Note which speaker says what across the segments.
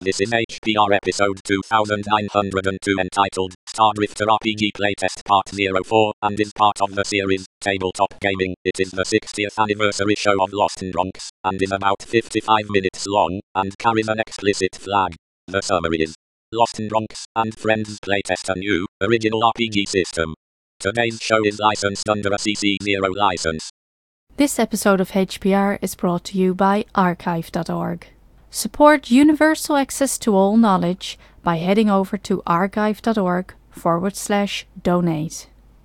Speaker 1: This is HPR episode 2902 entitled Star Drifter RPG Playtest Part 04 and is part of the series Tabletop Gaming. It is the 60th anniversary show of Lost in Bronx and is about 55 minutes long and carries an explicit flag. The summary is Lost in Bronx and Friends playtest a new, original RPG system. Today's show is licensed under a CC0 license.
Speaker 2: This episode of HPR is brought to you by archive.org. Support universal access to all knowledge by heading over to archive.org/donate.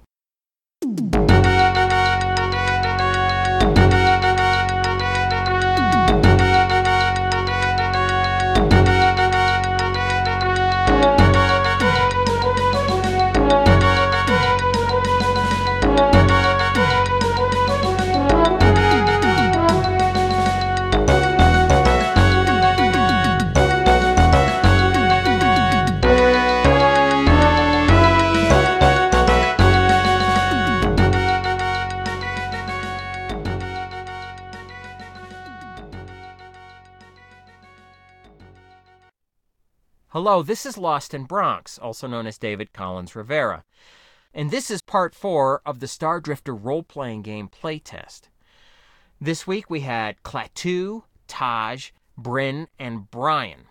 Speaker 3: Hello, this is Lost in Bronx, also known as David Collins Rivera, and this is part 4 of the Star Drifter role-playing game playtest. This week we had Klaatu, Taj, Bryn, and Brian.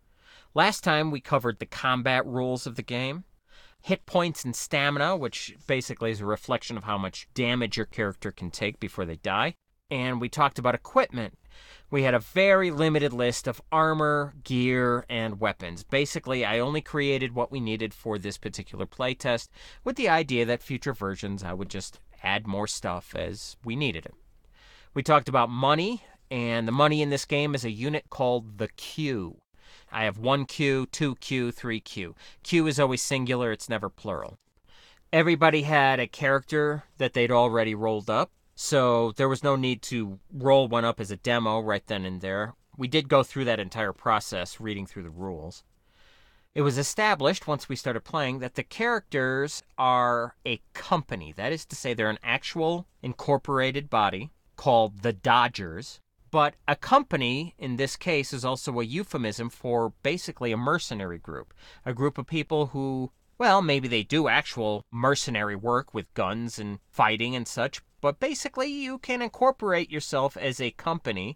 Speaker 3: Last time we covered the combat rules of the game, hit points and stamina, which basically is a reflection of how much damage your character can take before they die, and we talked about equipment. We had a very limited list of armor, gear, and weapons. Basically, I only created what we needed for this particular playtest with the idea that future versions I would just add more stuff as we needed it. We talked about money, and the money in this game is a unit called the Q. I have 1Q, 2Q, 3Q. Q is always singular, it's never plural. Everybody had a character that they'd already rolled up. So there was no need to roll one up as a demo right then and there. We did go through that entire process, reading through the rules. It was established, once we started playing, that the characters are a company. That is to say, they're an actual incorporated body called the Dodgers. But a company, in this case, is also a euphemism for basically a mercenary group. A group of people who, well, maybe they do actual mercenary work with guns and fighting and such, but basically, you can incorporate yourself as a company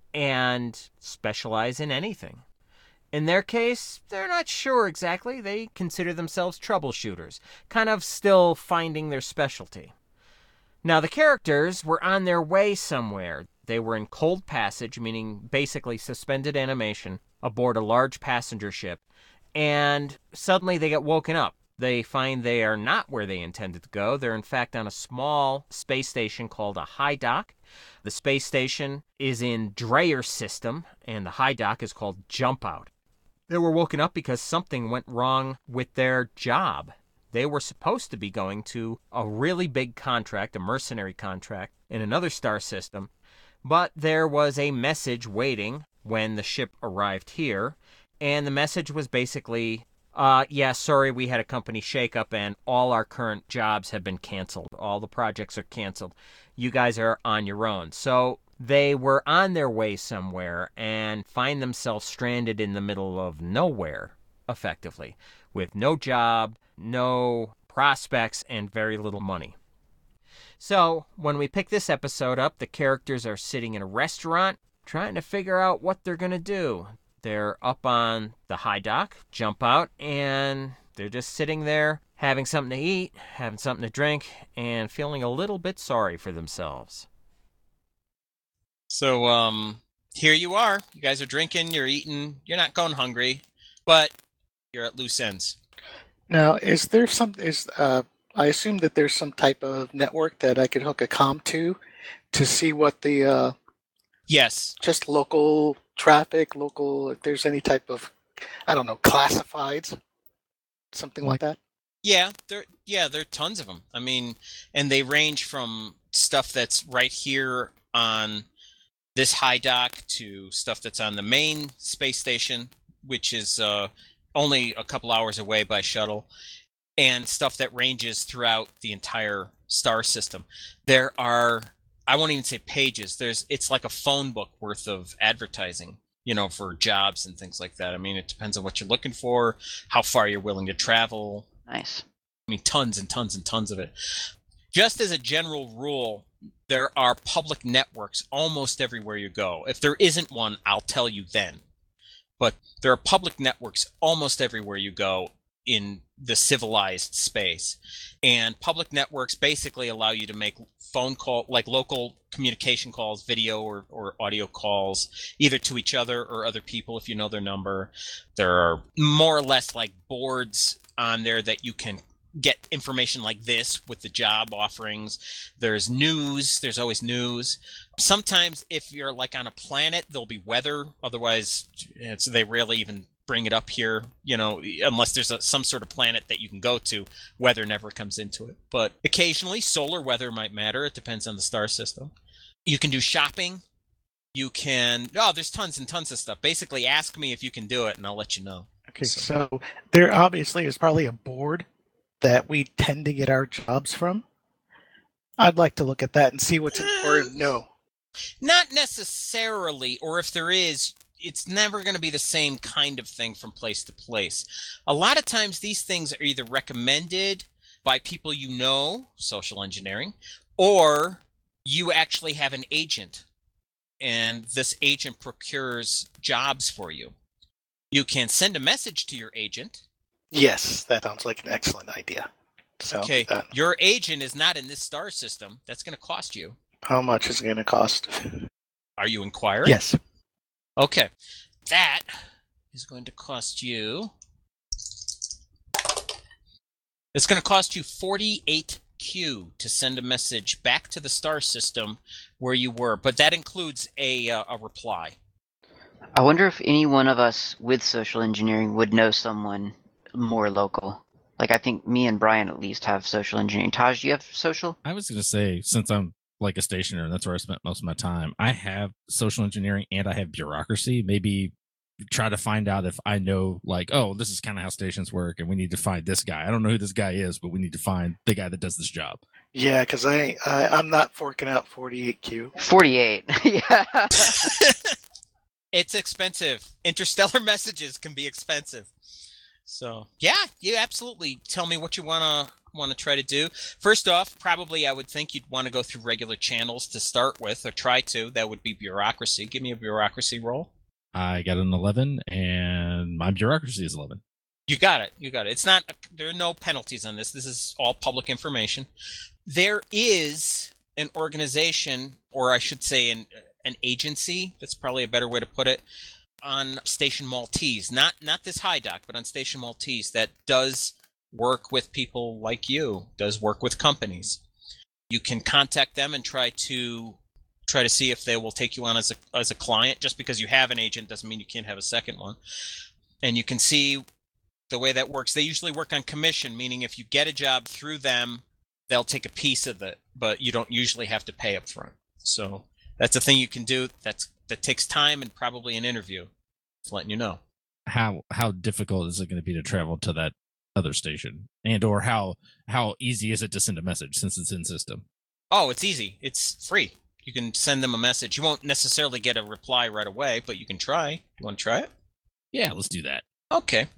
Speaker 3: and specialize in anything. In their case, they're not sure exactly. They consider themselves troubleshooters, kind of still finding their specialty. Now, the characters were on their way somewhere. They were in cold passage, meaning basically suspended animation, aboard a large passenger ship, and suddenly they get woken up. They find they are not where they intended to go. They're in fact on a small space station called a high dock. The space station is in Dreyer system, and the high dock is called Jump Out. They were woken up because something went wrong with their job. They were supposed to be going to a really big contract, a mercenary contract, in another star system, but there was a message waiting when the ship arrived here, and the message was basically, sorry, we had a company shakeup and all our current jobs have been canceled. All the projects are canceled. You guys are on your own. So they were on their way somewhere and find themselves stranded in the middle of nowhere, effectively, with no job, no prospects, and very little money. So when we pick this episode up, the characters are sitting in a restaurant trying to figure out what they're going to do. They're up on the high dock, Jump Out, and they're just sitting there having something to eat, having something to drink, and feeling a little bit sorry for themselves.
Speaker 4: So, here you are. You guys are drinking, you're eating, you're not going hungry, but you're at loose ends.
Speaker 5: Now, I assume that there's some type of network that I could hook a comm to see what the,
Speaker 4: Yes.
Speaker 5: just local traffic, if there's any type of, classifieds, something like that.
Speaker 4: Yeah, there are tons of them. I mean, and they range from stuff that's right here on this high dock to stuff that's on the main space station, which is only a couple hours away by shuttle, and stuff that ranges throughout the entire star system. There are, I won't even say pages, it's like a phone book worth of advertising. for jobs and things like that. I mean, it depends on what you're looking for, how far you're willing to travel.
Speaker 6: Nice.
Speaker 4: I mean, tons and tons and tons of it. Just as a general rule, there are public networks almost everywhere you go. If there isn't one, I'll tell you then. But there are public networks almost everywhere you go in the civilized space. And public networks basically allow you to make phone call, like local communication calls, video or audio calls, either to each other or other people if you know their number. There are more or less like boards on there that you can get information like this with the job offerings. There's news. There's always news. Sometimes if you're like on a planet, there'll be weather. Otherwise, they rarely even bring it up here, unless there's some sort of planet that you can go to. Weather never comes into it. But occasionally, solar weather might matter. It depends on the star system. You can do shopping. You can... there's tons and tons of stuff. Basically, ask me if you can do it, and I'll let you know.
Speaker 5: Okay, so there obviously is probably a board that we tend to get our jobs from. I'd like to look at that and see what's important. No.
Speaker 4: Not necessarily, or if there is, it's never going to be the same kind of thing from place to place. A lot of times these things are either recommended by people social engineering, or you actually have an agent, and this agent procures jobs for you. You can send a message to your agent.
Speaker 5: Yes, that sounds like an excellent idea. So,
Speaker 4: okay, your agent is not in this star system. That's going to cost you.
Speaker 5: How much is it going to cost?
Speaker 4: Are you inquiring?
Speaker 5: Yes.
Speaker 4: Okay, that is going to cost you... It's going to cost you 48Q to send a message back to the star system where you were, but that includes a reply.
Speaker 6: I wonder if any one of us with social engineering would know someone more local. Like, I think me and Brian at least have social engineering. Taj, do you have social?
Speaker 7: I was going to say, since I'm like a stationer, and that's where I spent most of my time, I have social engineering and I have bureaucracy. Maybe try to find out if I know, like, oh, this is kind of how stations work, and we need to find this guy. I don't know who this guy is, but we need to find the guy that does this job.
Speaker 5: Yeah, because I'm not forking out 48Q.
Speaker 6: 48. Yeah.
Speaker 4: It's expensive. Interstellar messages can be expensive. So yeah, you absolutely tell me what you want to try to do. First off, probably I would think you'd want to go through regular channels to start with, or try to. That would be bureaucracy. Give me a bureaucracy roll.
Speaker 7: I got an 11, and my bureaucracy is 11.
Speaker 4: You got it. It's not. There are no penalties on this. This is all public information. There is an organization, or I should say an agency. That's probably a better way to put it. On Station Maltese, not this high dock, but on Station Maltese, that does work with people like you, does work with companies. You can contact them and try to see if they will take you on as a client. Just because you have an agent doesn't mean you can't have a second one. And you can see the way that works. They usually work on commission, meaning if you get a job through them, they'll take a piece of it, but you don't usually have to pay up front. So that's a thing you can do. That takes time and probably an interview. Just letting you know.
Speaker 7: How difficult is it going to be to travel to that other station, and or how easy is it to send a message since it's in system?
Speaker 4: Oh, it's easy. It's free. You can send them a message. You won't necessarily get a reply right away, but you can try. You want to try it?
Speaker 7: Yeah, let's do that.
Speaker 4: Okay.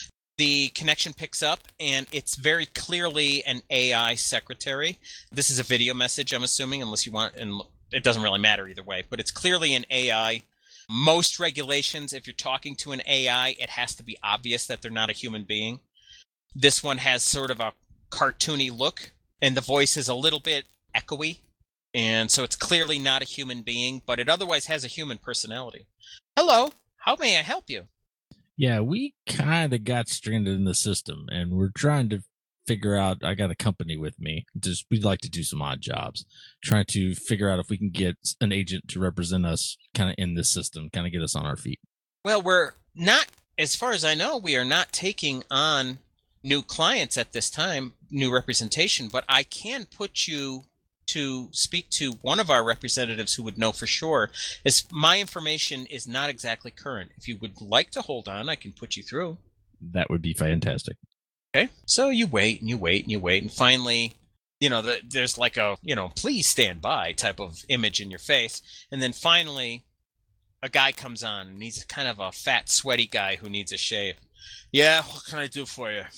Speaker 4: The connection picks up, and it's very clearly an AI secretary. This is a video message, I'm assuming, unless you want, and it doesn't really matter either way, but it's clearly an AI. Most regulations, if you're talking to an AI, it has to be obvious that they're not a human being. This one has sort of a cartoony look, and the voice is a little bit echoey, and so it's clearly not a human being, but it otherwise has a human personality. Hello, how may I help you?
Speaker 7: Yeah, we kind of got stranded in the system, and we're trying to figure out. I got a company with me. We'd like to do some odd jobs, trying to figure out if we can get an agent to represent us kind of in this system, kind of get us on our feet.
Speaker 4: Well, we're not, as far as I know, we are not taking on new clients at this time, new representation, but I can put you to speak to one of our representatives who would know for sure. As my information is not exactly current. If you would like to hold on, I can put you through.
Speaker 7: That would be fantastic.
Speaker 4: Okay. So you wait and you wait and you wait, and finally, there's like a, please stand by type of image in your face. And then finally, a guy comes on, and he's kind of a fat, sweaty guy who needs a shave. Yeah, what can I do for you?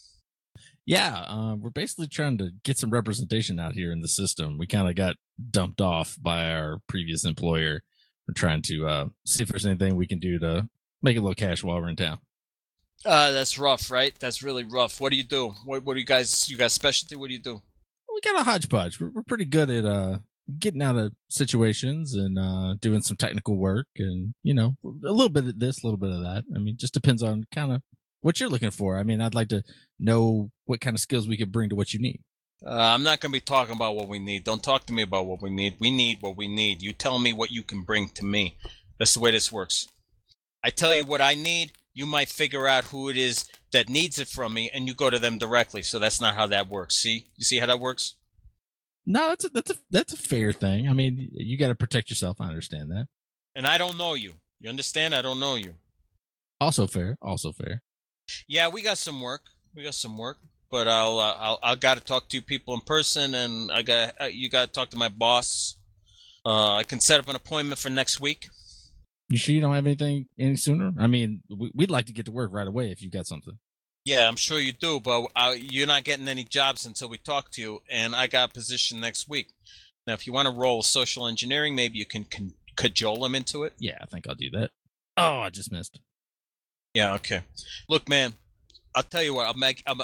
Speaker 7: Yeah, we're basically trying to get some representation out here in the system. We kind of got dumped off by our previous employer. We're trying to see if there's anything we can do to make a little cash while we're in town.
Speaker 4: That's rough, right? That's really rough. What do you do? What do you guys specialty? What do you do?
Speaker 7: We got a hodgepodge. We're pretty good at getting out of situations and doing some technical work, and a little bit of this, a little bit of that. I mean, just depends on kind of what you're looking for. I mean, I'd like to know what kind of skills we could bring to what you need.
Speaker 4: I'm not going to be talking about what we need. Don't talk to me about what we need. We need what we need. You tell me what you can bring to me. That's the way this works. I tell you what I need. You might figure out who it is that needs it from me, and you go to them directly. So that's not how that works. See? You see how that works?
Speaker 7: No, that's a fair thing. I mean, you got to protect yourself. I understand that.
Speaker 4: And I don't know you. You understand? I don't know you.
Speaker 7: Also fair. Also fair.
Speaker 4: Yeah, we got some work. But I'll got to talk to you people in person, and you got to talk to my boss. I can set up an appointment for next week.
Speaker 7: You sure you don't have anything any sooner? I mean, we'd like to get to work right away if you got something.
Speaker 4: Yeah, I'm sure you do, but you're not getting any jobs until we talk to you, and I got a position next week. Now, if you want to roll social engineering, maybe you can cajole him into it.
Speaker 7: Yeah, I think I'll do that. Oh, I just missed.
Speaker 4: Yeah, okay. Look, man, I'll tell you what.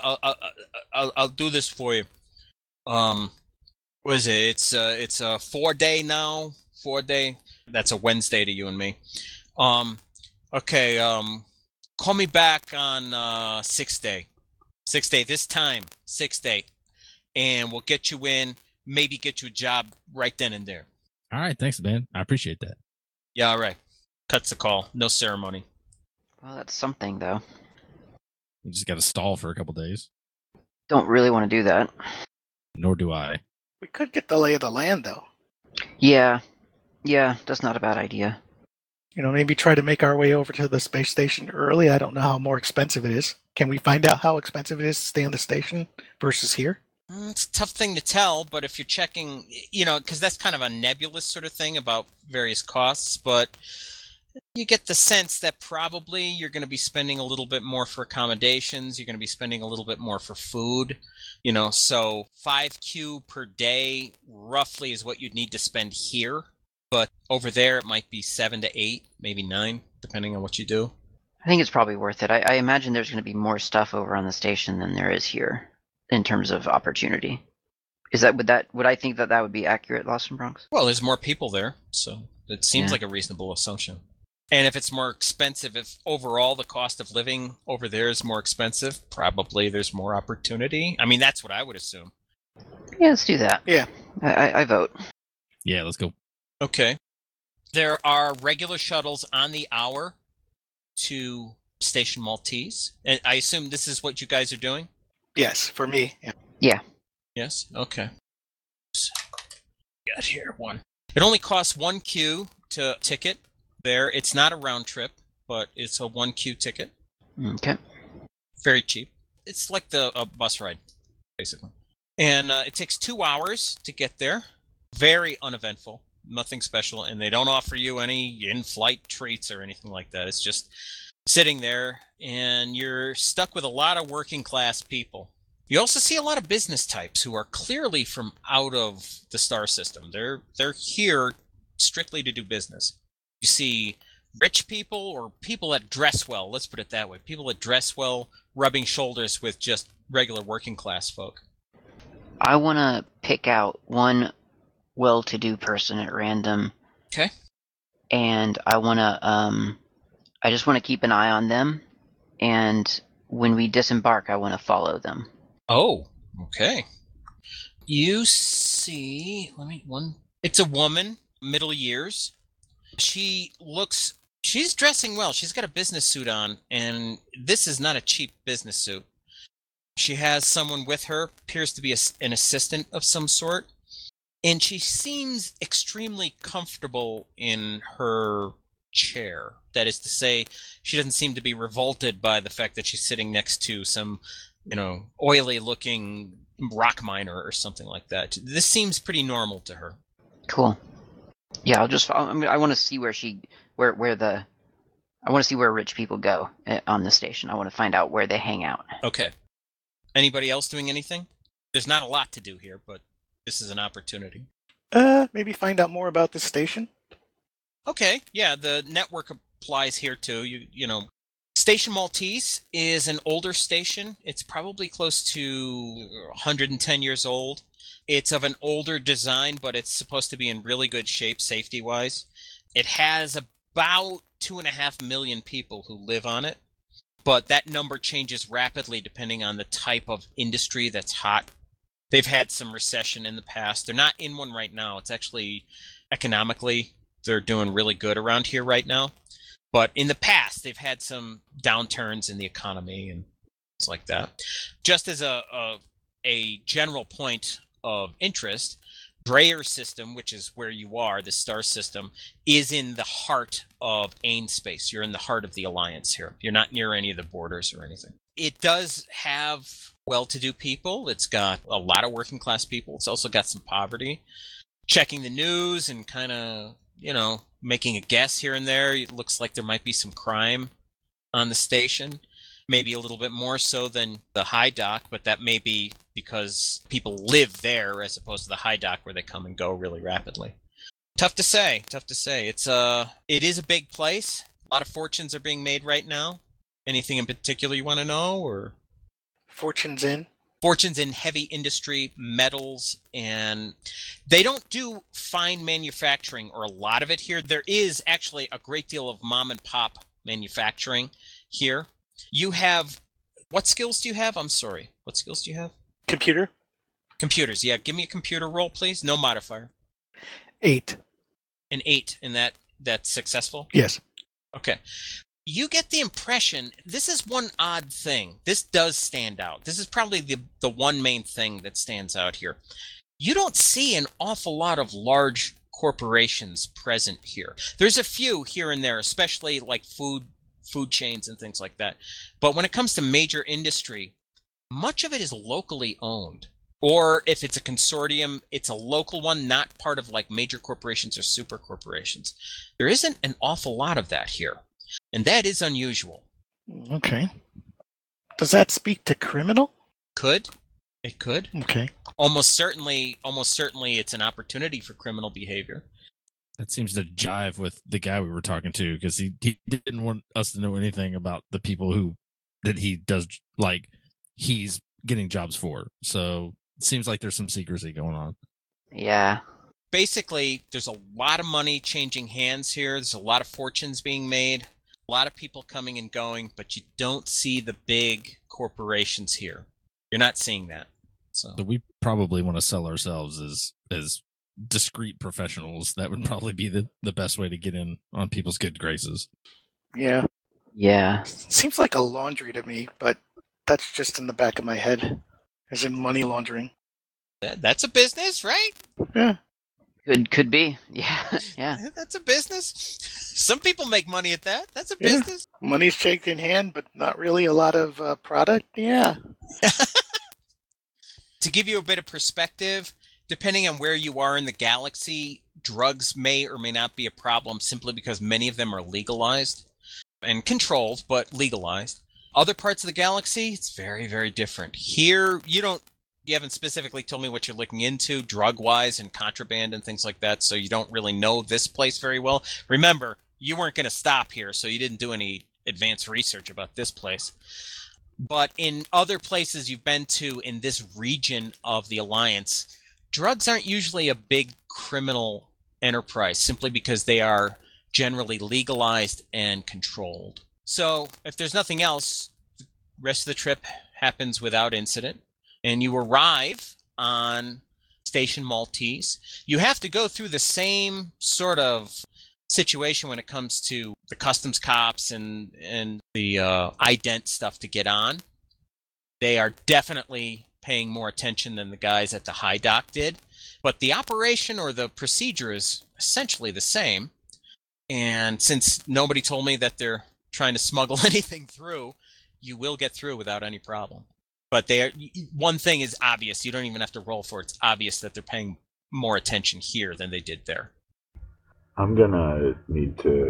Speaker 4: I'll do this for you. What is it? It's a 4-day now. 4-day. That's a Wednesday to you and me. Okay. Call me back on 6th day. 6th day this time. 6th day, and we'll get you in. Maybe get you a job right then and there.
Speaker 7: All right, thanks, man. I appreciate that.
Speaker 4: Yeah, all right. Cuts the call. No ceremony.
Speaker 6: Well, that's something, though.
Speaker 7: We just got to stall for a couple days.
Speaker 6: Don't really want to do that.
Speaker 7: Nor do I.
Speaker 5: We could get the lay of the land, though.
Speaker 6: Yeah, that's not a bad idea.
Speaker 5: Maybe try to make our way over to the space station early. I don't know how more expensive it is. Can we find out how expensive it is to stay on the station versus here?
Speaker 4: It's a tough thing to tell, but if you're checking, because that's kind of a nebulous sort of thing about various costs, but you get the sense that probably you're going to be spending a little bit more for accommodations. You're going to be spending a little bit more for food, so 5Q per day roughly is what you'd need to spend here. But over there, it might be 7 to 8, maybe 9, depending on what you do.
Speaker 6: I think it's probably worth it. I imagine there's going to be more stuff over on the station than there is here in terms of opportunity. Would I think that would be accurate, Lost in Bronx?
Speaker 4: Well, there's more people there, so it seems like a reasonable assumption. And if it's more expensive, if overall the cost of living over there is more expensive, probably there's more opportunity. I mean, that's what I would assume.
Speaker 6: Yeah, let's do that.
Speaker 5: Yeah.
Speaker 6: I vote.
Speaker 7: Yeah, let's go.
Speaker 4: Okay. There are regular shuttles on the hour to Station Maltese. And I assume this is what you guys are doing?
Speaker 5: Yes, for me. Yeah.
Speaker 6: Yeah.
Speaker 4: Yes? Okay. Got here one. It only costs 1Q to ticket there. It's not a round trip, but it's a 1Q ticket.
Speaker 6: Okay.
Speaker 4: Very cheap. It's like the bus ride, basically. And it takes 2 hours to get there. Very uneventful. Nothing special, and they don't offer you any in-flight treats or anything like that. It's just sitting there, and you're stuck with a lot of working class people. You also see a lot of business types who are clearly from out of the star system. They're here strictly to do business. You see rich people or people that dress well, let's put it that way. People that dress well rubbing shoulders with just regular working class folk.
Speaker 6: I want to pick out one well-to-do person at random.
Speaker 4: Okay.
Speaker 6: And I just want to keep an eye on them, and when we disembark, I want to follow them.
Speaker 4: Oh, okay. You see, it's a woman, middle years. She's dressing well. She's got a business suit on, and this is not a cheap business suit. She has someone with her, appears to be an assistant of some sort. And she seems extremely comfortable in her chair. That is to say, she doesn't seem to be revolted by the fact that she's sitting next to some, oily-looking rock miner or something like that. This seems pretty normal to her.
Speaker 6: Cool. Yeah, I want to see where she I want to see where rich people go on the station. I want to find out where they hang out.
Speaker 4: Okay. Anybody else doing anything? There's not a lot to do here, but this is an opportunity.
Speaker 5: Maybe find out more about this station.
Speaker 4: Okay, yeah, the network applies here too. You know, Station Maltese is an older station. It's probably close to 110 years old. It's of an older design, but it's supposed to be in really good shape safety-wise. It has about 2.5 million people who live on it, but that number changes rapidly depending on the type of industry that's hot. They've had some recession in the past. They're not in one right now. It's actually economically, they're doing really good around here right now. But in the past, they've had some downturns in the economy and things like that. Just as a general point of interest, Dreyer system, which is where you are, the star system, is in the heart of AIM-Space. You're in the heart of the Alliance here. You're not near any of the borders or anything. It does have well-to-do people. It's got a lot of working-class people. It's also got some poverty. Checking the news and kind of, you know, making a guess here and there. It looks like there might be some crime on the station. Maybe a little bit more so than the high dock, but that may be because people live there as opposed to the high dock where they come and go really rapidly. Tough to say. It is a big place. A lot of fortunes are being made right now. Anything in particular you want to know, or?
Speaker 5: Fortunes in
Speaker 4: Heavy industry, metals, and they don't do fine manufacturing or a lot of it here. There is actually a great deal of mom and pop manufacturing here. You have, what skills do you have? I'm sorry. What skills do you have?
Speaker 5: Computers,
Speaker 4: yeah. Give me a computer roll, please. No modifier.
Speaker 5: 8.
Speaker 4: An 8, and that's successful?
Speaker 5: Yes.
Speaker 4: Okay. You get the impression, this is one odd thing. This does stand out. This is probably the one main thing that stands out here. You don't see an awful lot of large corporations present here. There's a few here and there, especially like food chains and things like that. But when it comes to major industry, much of it is locally owned. Or if it's a consortium, it's a local one, not part of like major corporations or super corporations. There isn't an awful lot of that here. And that is unusual.
Speaker 5: Okay. Does that speak to criminal?
Speaker 4: It could.
Speaker 5: Okay.
Speaker 4: Almost certainly it's an opportunity for criminal behavior.
Speaker 7: That seems to jive with the guy we were talking to, because he didn't want us to know anything about the people that he does, like, he's getting jobs for. So it seems like there's some secrecy going on.
Speaker 6: Yeah.
Speaker 4: Basically, there's a lot of money changing hands here. There's a lot of fortunes being made. A lot of people coming and going, but you don't see the big corporations here. You're not seeing that. So
Speaker 7: we probably want to sell ourselves as discreet professionals. That would probably be the best way to get in on people's good graces.
Speaker 5: Yeah.
Speaker 6: Yeah.
Speaker 5: Seems like a laundry to me, but that's just in the back of my head. As in money laundering.
Speaker 4: that's a business, right?
Speaker 5: Yeah.
Speaker 6: Could be. Yeah. Yeah.
Speaker 4: That's a business. Some people make money at that. That's a business.
Speaker 5: Money's shaked in hand, but not really a lot of product. Yeah.
Speaker 4: To give you a bit of perspective, depending on where you are in the galaxy, drugs may or may not be a problem simply because many of them are legalized and controlled, but legalized. Other parts of the galaxy, it's very, very different. Here, you haven't specifically told me what you're looking into drug-wise and contraband and things like that, so you don't really know this place very well. Remember, you weren't going to stop here, so you didn't do any advanced research about this place. But in other places you've been to in this region of the Alliance, drugs aren't usually a big criminal enterprise simply because they are generally legalized and controlled. So if there's nothing else, the rest of the trip happens without incident. And you arrive on Station Maltese. You have to go through the same sort of situation when it comes to the customs cops and the ident stuff to get on. They are definitely paying more attention than the guys at the high dock did. But the operation or the procedure is essentially the same. And since nobody told me that they're trying to smuggle anything through, you will get through without any problem. But one thing is obvious. You don't even have to roll for it. It's obvious that they're paying more attention here than they did there.
Speaker 8: I'm going to need to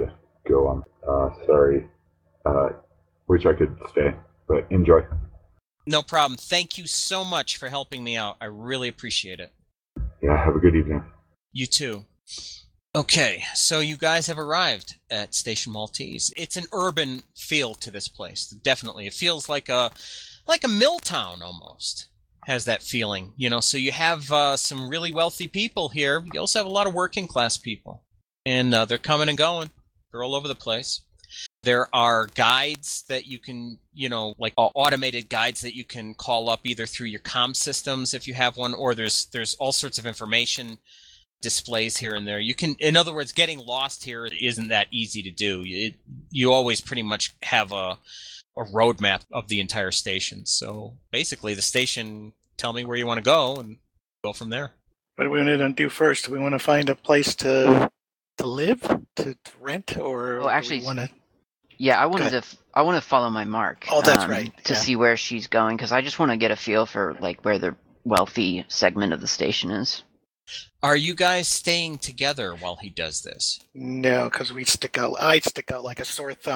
Speaker 8: go on. Sorry. Wish I could stay, but enjoy.
Speaker 4: No problem. Thank you so much for helping me out. I really appreciate it.
Speaker 8: Yeah, have a good evening.
Speaker 4: You too. Okay, so you guys have arrived at Station Maltese. It's an urban feel to this place. Definitely. It feels like a mill town almost. Has that feeling, so you have some really wealthy people here. You also have a lot of working class people, and they're coming and going. They're all over the place. There are guides that you can, like automated guides that you can call up either through your comm systems if you have one, or there's all sorts of information displays here and there. You can, in other words, getting lost here isn't that easy to do. You always pretty much have a roadmap of the entire station. So basically, the station, tell me where you want to go and go from there.
Speaker 5: What do we want to do first? Do we want to find a place to live, to rent, or
Speaker 6: Well, actually,
Speaker 5: do we want to?
Speaker 6: Yeah, I wanted to follow my mark.
Speaker 5: Oh, that's right.
Speaker 6: To
Speaker 5: Yeah.
Speaker 6: see where she's going, because I just want to get a feel for like where the wealthy segment of the station is.
Speaker 4: Are you guys staying together while he does this?
Speaker 5: No, because I'd stick out like a sore thumb.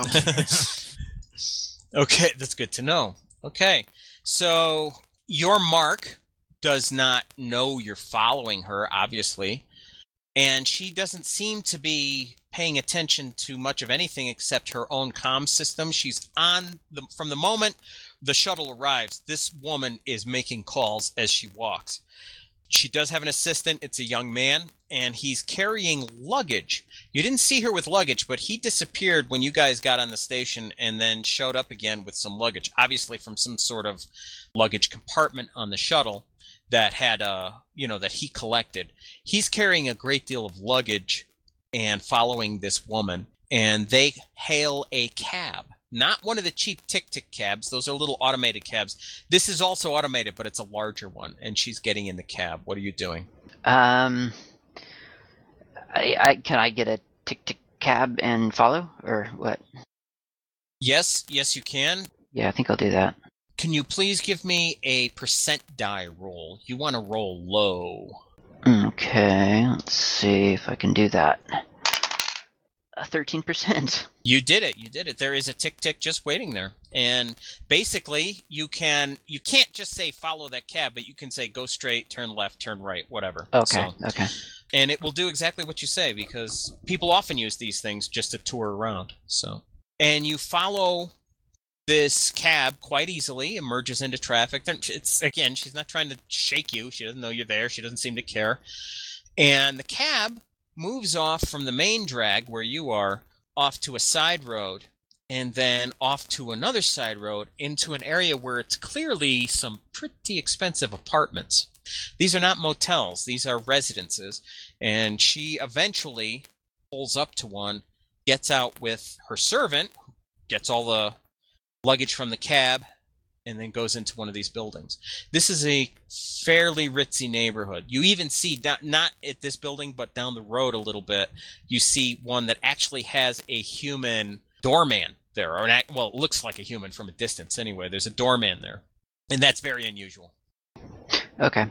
Speaker 4: Okay, that's good to know. Okay, so your mark does not know you're following her, obviously, and she doesn't seem to be paying attention to much of anything except her own comm system. She's from the moment the shuttle arrives, this woman is making calls as she walks. She does have an assistant. It's a young man, and he's carrying luggage. You didn't see her with luggage, but he disappeared when you guys got on the station and then showed up again with some luggage, obviously from some sort of luggage compartment on the shuttle that had, that he collected. He's carrying a great deal of luggage and following this woman, and they hail a cab. Not one of the cheap tic-tic cabs. Those are little automated cabs. This is also automated, but it's a larger one, and she's getting in the cab. What are you doing?
Speaker 6: Can I get a tic-tic cab and follow, or what?
Speaker 4: Yes, you can.
Speaker 6: Yeah, I think I'll do that.
Speaker 4: Can you please give me a percent die roll? You want to roll low.
Speaker 6: Okay, let's see if I can do that. 13%.
Speaker 4: You did it. There is a tick just waiting there. And basically, you can't just say follow that cab, but you can say go straight, turn left, turn right, whatever.
Speaker 6: Okay.
Speaker 4: And it will do exactly what you say, because people often use these things just to tour around. So, and you follow this cab quite easily, emerges into traffic. She's not trying to shake you. She doesn't know you're there. She doesn't seem to care. And the cab moves off from the main drag where you are, off to a side road, and then off to another side road into an area where it's clearly some pretty expensive apartments. These are not motels. These are residences. And she eventually pulls up to one, gets out with her servant, gets all the luggage from the cab, and then goes into one of these buildings. This is a fairly ritzy neighborhood. You even see, not at this building, but down the road a little bit, you see one that actually has a human doorman there. It looks like a human from a distance anyway. There's a doorman there. And that's very unusual.
Speaker 6: Okay.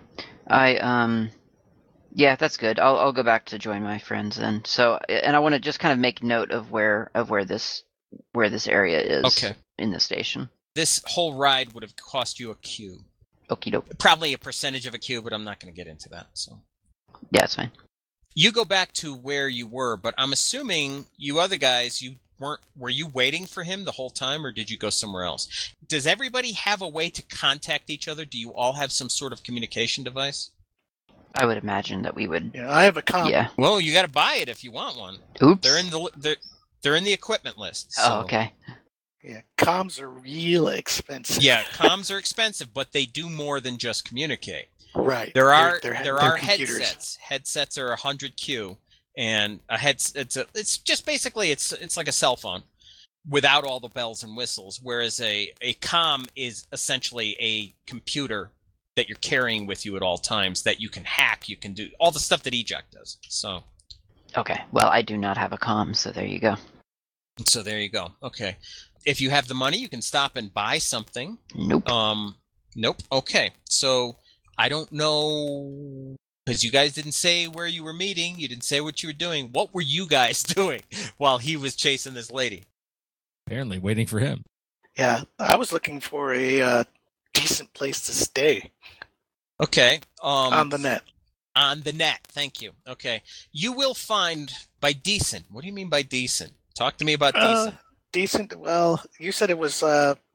Speaker 6: Yeah, that's good. I'll go back to join my friends then. So, and I want to just kind of make note of where this area is.
Speaker 4: Okay.
Speaker 6: In the station.
Speaker 4: This whole ride would have cost you a cube.
Speaker 6: Okie doke.
Speaker 4: Probably a percentage of a cube, but I'm not going to get into that. So.
Speaker 6: Yeah, it's fine.
Speaker 4: You go back to where you were, but I'm assuming you other guys, were you waiting for him the whole time, or did you go somewhere else? Does everybody have a way to contact each other? Do you all have some sort of communication device?
Speaker 6: I would imagine that we would.
Speaker 5: Yeah, I have a comm.
Speaker 6: Yeah.
Speaker 4: Well, you got to buy it if you want one.
Speaker 6: Oops.
Speaker 4: They're in the equipment list. So.
Speaker 6: Oh, okay.
Speaker 5: Yeah, comms are real expensive.
Speaker 4: Yeah, comms are expensive, but they do more than just communicate.
Speaker 5: Right.
Speaker 4: There are
Speaker 5: computers.
Speaker 4: headsets. Headsets are 100Q, and it's just basically it's like a cell phone without all the bells and whistles. Whereas a comm is essentially a computer that you're carrying with you at all times that you can hack. You can do all the stuff that Eject does. So.
Speaker 6: Okay. Well, I do not have a comm, so there you go.
Speaker 4: So there you go. Okay. If you have the money, you can stop and buy something.
Speaker 6: Nope.
Speaker 4: Nope. Okay. So I don't know Because you guys didn't say where you were meeting. You didn't say what you were doing. What were you guys doing while he was chasing this lady?
Speaker 7: Apparently waiting for him.
Speaker 5: Yeah, I was looking for a decent place to stay
Speaker 4: Okay.
Speaker 5: on the net.
Speaker 4: On the net. Thank you. Okay. You will find by decent. What do you mean by decent? Talk to me about decent.
Speaker 5: Decent. Well, you said it was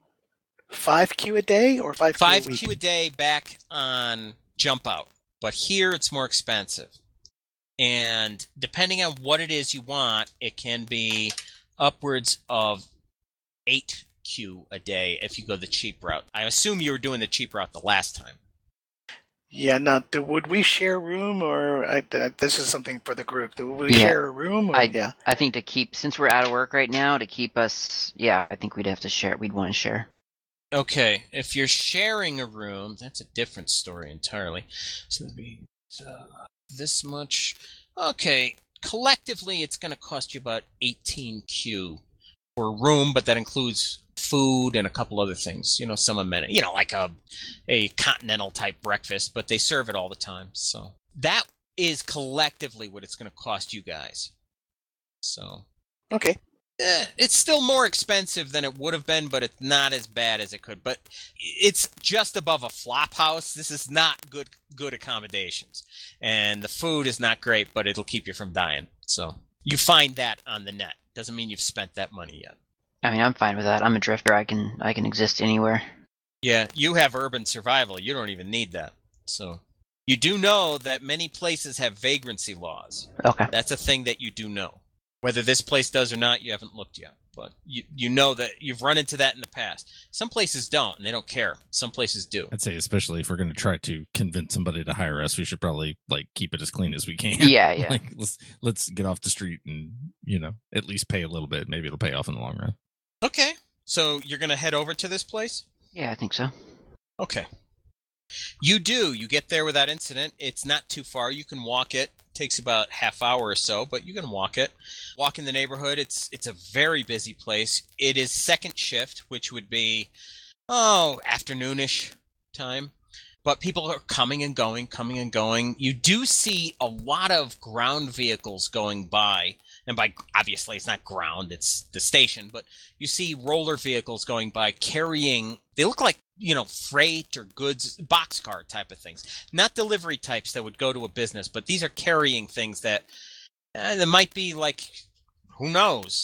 Speaker 5: 5Q a day or 5Q a week?
Speaker 4: 5Q a day back on Jump Out. But here it's more expensive. And depending on what it is you want, it can be upwards of 8Q a day if you go the cheap route. I assume you were doing the cheap route the last time.
Speaker 5: Yeah, now, would we share room, or this is something for the group? Would we
Speaker 6: Yeah.
Speaker 5: share a room? Or,
Speaker 6: I think to keep, since we're out of work right now, to keep us, I think we'd have to share. We'd want to share.
Speaker 4: Okay, if you're sharing a room, that's a different story entirely. So that'd be this much. Okay, collectively, it's going to cost you about 18Q for a room, but that includes food and a couple other things. Some amenities. Like a continental type breakfast, but they serve it all the time. So that is collectively what it's going to cost you guys. So
Speaker 5: Okay.
Speaker 4: it's still more expensive than it would have been, but it's not as bad as it could. But it's just above a flop house. This is not good accommodations. And the food is not great, but it'll keep you from dying. So you find that on the net. Doesn't mean you've spent that money yet.
Speaker 6: I mean, I'm fine with that. I'm a drifter. I can exist anywhere.
Speaker 4: Yeah, you have urban survival. You don't even need that. So you do know that many places have vagrancy laws.
Speaker 6: Okay.
Speaker 4: That's a thing that you do know. Whether this place does or not, you haven't looked yet. But you know that you've run into that in the past. Some places don't, and they don't care. Some places do.
Speaker 7: I'd say, especially if we're going to try to convince somebody to hire us, we should probably keep it as clean as we can.
Speaker 6: Yeah.
Speaker 7: Let's get off the street and at least pay a little bit. Maybe it'll pay off in the long run.
Speaker 4: Okay. So you're going to head over to this place?
Speaker 6: Yeah, I think so.
Speaker 4: Okay. You do. You get there without incident. It's not too far. You can walk it. Takes about half hour or so, but you can walk it. Walk in the neighborhood. It's a very busy place. It is second shift, which would be afternoonish time. But people are coming and going. You do see a lot of ground vehicles going by. And by, obviously, it's not ground, it's the station. But you see roller vehicles going by carrying, they look like, freight or goods, boxcar type of things. Not delivery types that would go to a business, but these are carrying things that might be like, who knows,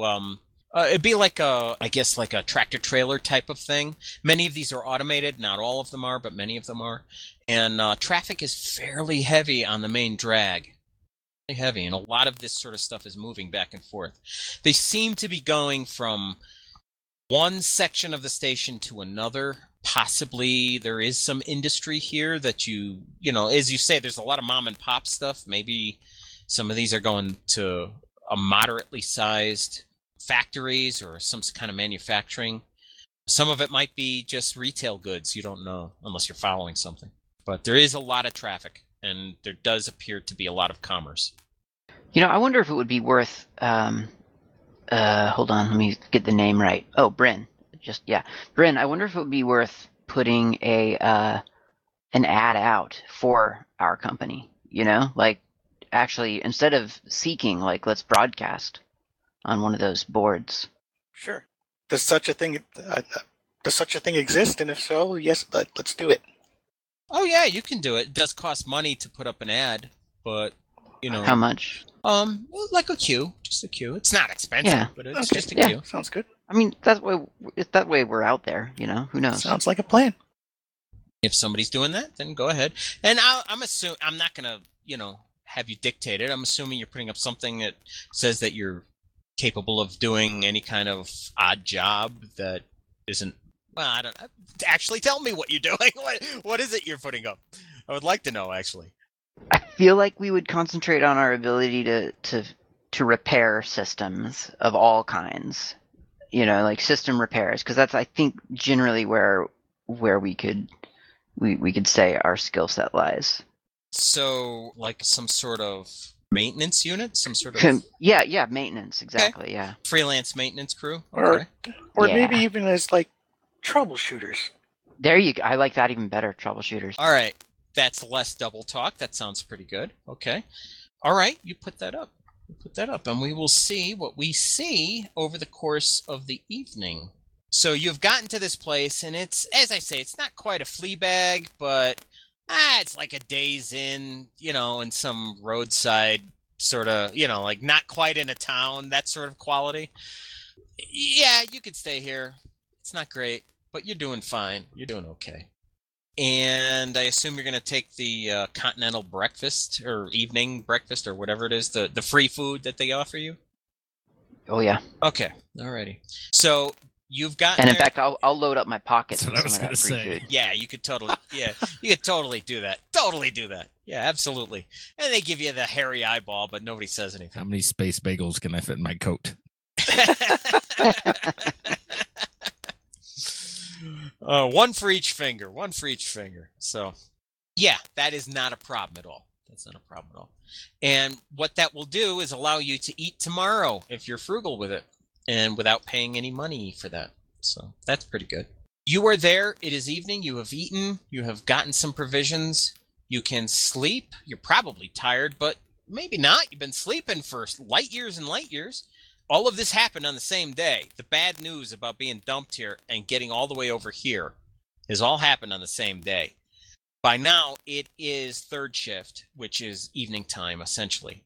Speaker 4: it'd be like a tractor trailer type of thing. Many of these are automated. Not all of them are, but many of them are. And traffic is fairly heavy on the main drag. Heavy, and a lot of this sort of stuff is moving back and forth. They seem to be going from one section of the station to another. Possibly there is some industry here that as you say, there's a lot of mom and pop stuff. Maybe some of these are going to a moderately sized factories or some kind of manufacturing. Some of it might be just retail goods. You don't know unless you're following something. But there is a lot of traffic, and there does appear to be a lot of commerce.
Speaker 6: I wonder if it would be worth, hold on, let me get the name right. Oh, Bryn. Bryn, I wonder if it would be worth putting an ad out for our company, actually, instead of seeking, let's broadcast on one of those boards.
Speaker 5: Sure. Does such a thing exist? And if so, yes, let's do it.
Speaker 6: Oh,
Speaker 4: yeah, you can do it. It does cost money to put up an ad, but,
Speaker 6: How much?
Speaker 4: Like a queue. Just a queue. It's not expensive, but it's just a queue.
Speaker 5: Sounds good.
Speaker 6: I mean, that way we're out there, who knows?
Speaker 5: Sounds like a plan.
Speaker 4: If somebody's doing that, then go ahead. And I'm assuming, I'm not going to, have you dictate it. I'm assuming you're putting up something that says that you're capable of doing any kind of odd job that isn't, well, I don't know. Actually, tell me what you're doing. What is it you're putting up? I would like to know, actually.
Speaker 6: I feel like we would concentrate on our ability to repair systems of all kinds, system repairs, because that's, I think, generally where we could say our skill set lies.
Speaker 4: So, like some sort of maintenance unit, some sort of
Speaker 6: yeah, maintenance, exactly. Okay. Yeah,
Speaker 4: freelance maintenance crew,
Speaker 5: or maybe even as troubleshooters.
Speaker 6: There you go. I like that even better, troubleshooters.
Speaker 4: All right. That's less double talk. That sounds pretty good. Okay. All right, you put that up. And we will see what we see over the course of the evening. So you've gotten to this place, and it's, as I say, it's not quite a flea bag, but it's like a Days Inn, in some roadside sort of, like not quite in a town, that sort of quality. Yeah, you could stay here. It's not great, but you're doing fine. You're doing okay. And I assume you're going to take the continental breakfast or evening breakfast or whatever it is, the free food that they offer you?
Speaker 6: Oh, yeah.
Speaker 4: Okay. Alrighty. So you've got.
Speaker 6: And in fact, I'll load up my pockets.
Speaker 7: That's what I was going to say.
Speaker 6: Food.
Speaker 4: Yeah, you could totally. Yeah, you could totally do that. Totally do that. Yeah, absolutely. And they give you the hairy eyeball, but nobody says anything.
Speaker 7: How many space bagels can I fit in my coat?
Speaker 4: One for each finger. So, yeah, that is not a problem at all. That's not a problem at all. And what that will do is allow you to eat tomorrow if you're frugal with it and without paying any money for that. So that's pretty good. You are there. It is evening. You have eaten. You have gotten some provisions. You can sleep. You're probably tired, but maybe not. You've been sleeping for light years and light years. All of this happened on the same day. The bad news about being dumped here and getting all the way over here has all happened on the same day. By now, it is third shift, which is evening time, essentially.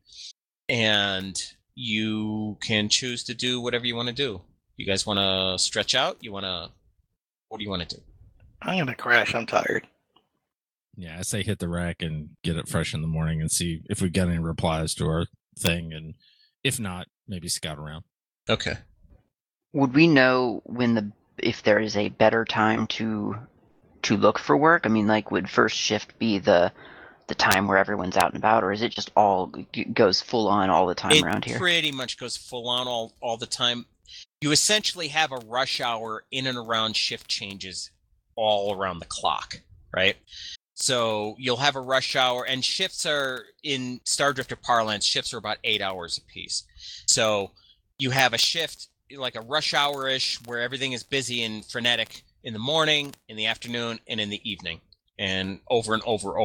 Speaker 4: And you can choose to do whatever you want to do. You guys want to stretch out? What do you want to do?
Speaker 5: I'm going to crash. I'm tired.
Speaker 7: Yeah, I say hit the rack and get it fresh in the morning and see if we get any replies to our thing. And if not, maybe scout around.
Speaker 4: Okay.
Speaker 6: Would we know if there is a better time to look for work? I mean, like, would first shift be the time where everyone's out and about, or is it just goes full on all the time around here?
Speaker 4: It pretty much goes full on all the time. You essentially have a rush hour in and around shift changes all around the clock, right? So you'll have a rush hour, and shifts are, in Star Drifter parlance, shifts are about 8 hours apiece. So you have a shift, like a rush hour-ish, where everything is busy and frenetic in the morning, in the afternoon, and in the evening. And over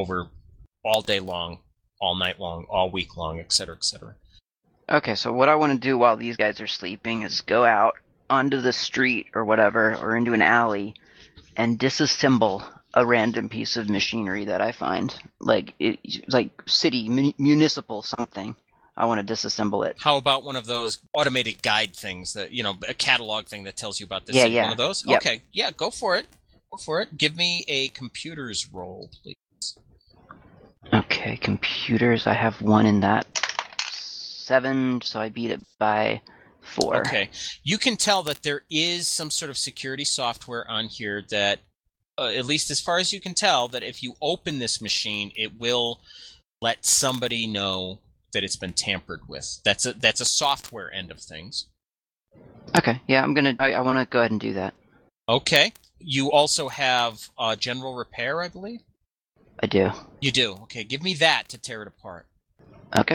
Speaker 4: all day long, all night long, all week long, et cetera, et cetera.
Speaker 6: Okay, so what I want to do while these guys are sleeping is go out onto the street or whatever, or into an alley, and disassemble a random piece of machinery that I find, like city, municipal something. I want to disassemble it.
Speaker 4: How about one of those automated guide things that, a catalog thing that tells you about this?
Speaker 6: Yeah.
Speaker 4: One of those?
Speaker 6: Yep.
Speaker 4: Okay. Yeah, go for it. Give me a computers roll, please.
Speaker 6: Okay, computers. I have one in that. 7, so I beat it by 4.
Speaker 4: Okay. You can tell that there is some sort of security software on here that, at least as far as you can tell, that if you open this machine, it will let somebody know that it's been tampered with. That's a software end of things.
Speaker 6: Okay, yeah, I want to go ahead and do that.
Speaker 4: Okay. You also have general repair, I believe?
Speaker 6: I do.
Speaker 4: You do. Okay, give me that to tear it apart.
Speaker 6: Okay.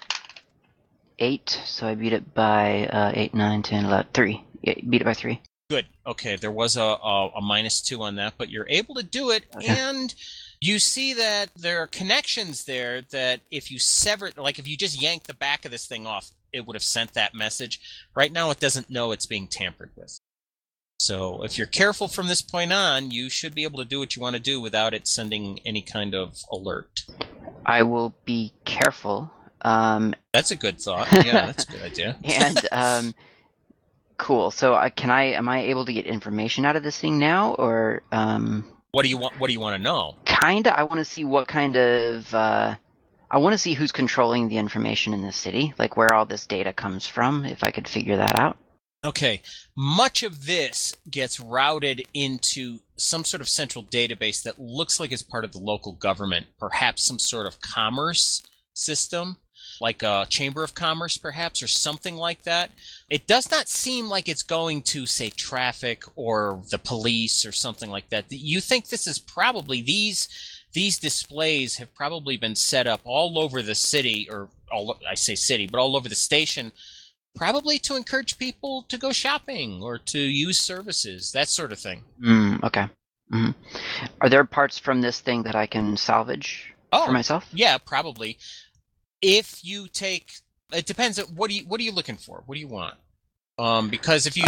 Speaker 6: 8, so I beat it by 8, 9, 10, 11, 3. Yeah, beat it by 3.
Speaker 4: Good. Okay, there was a -2 on that, but you're able to do it,
Speaker 6: Okay.
Speaker 4: and you see that there are connections there that if you sever, like if you just yank the back of this thing off, it would have sent that message. Right now, it doesn't know it's being tampered with. So if you're careful from this point on, you should be able to do what you want to do without it sending any kind of alert.
Speaker 6: I will be careful.
Speaker 4: That's a good thought. Yeah, that's a good idea.
Speaker 6: And cool. So am I able to get information out of this thing now, or
Speaker 4: What do you want? What do you want to know?
Speaker 6: kinda? I want to see what kind of. I want to see who's controlling the information in the city, like where all this data comes from. If I could figure that out.
Speaker 4: Okay, much of this gets routed into some sort of central database that looks like it's part of the local government, perhaps some sort of commerce system, like a chamber of commerce, perhaps, or something like that. It does not seem like it's going to, say, traffic or the police or something like that. You think this is probably, these displays have probably been set up all over the city, or I say city, but all over the station, probably to encourage people to go shopping or to use services, that sort of thing.
Speaker 6: Okay. Mhm. Are there parts from this thing that I can salvage for myself?
Speaker 4: Yeah, probably. If you take, it depends. What are you looking for? What do you want? Because if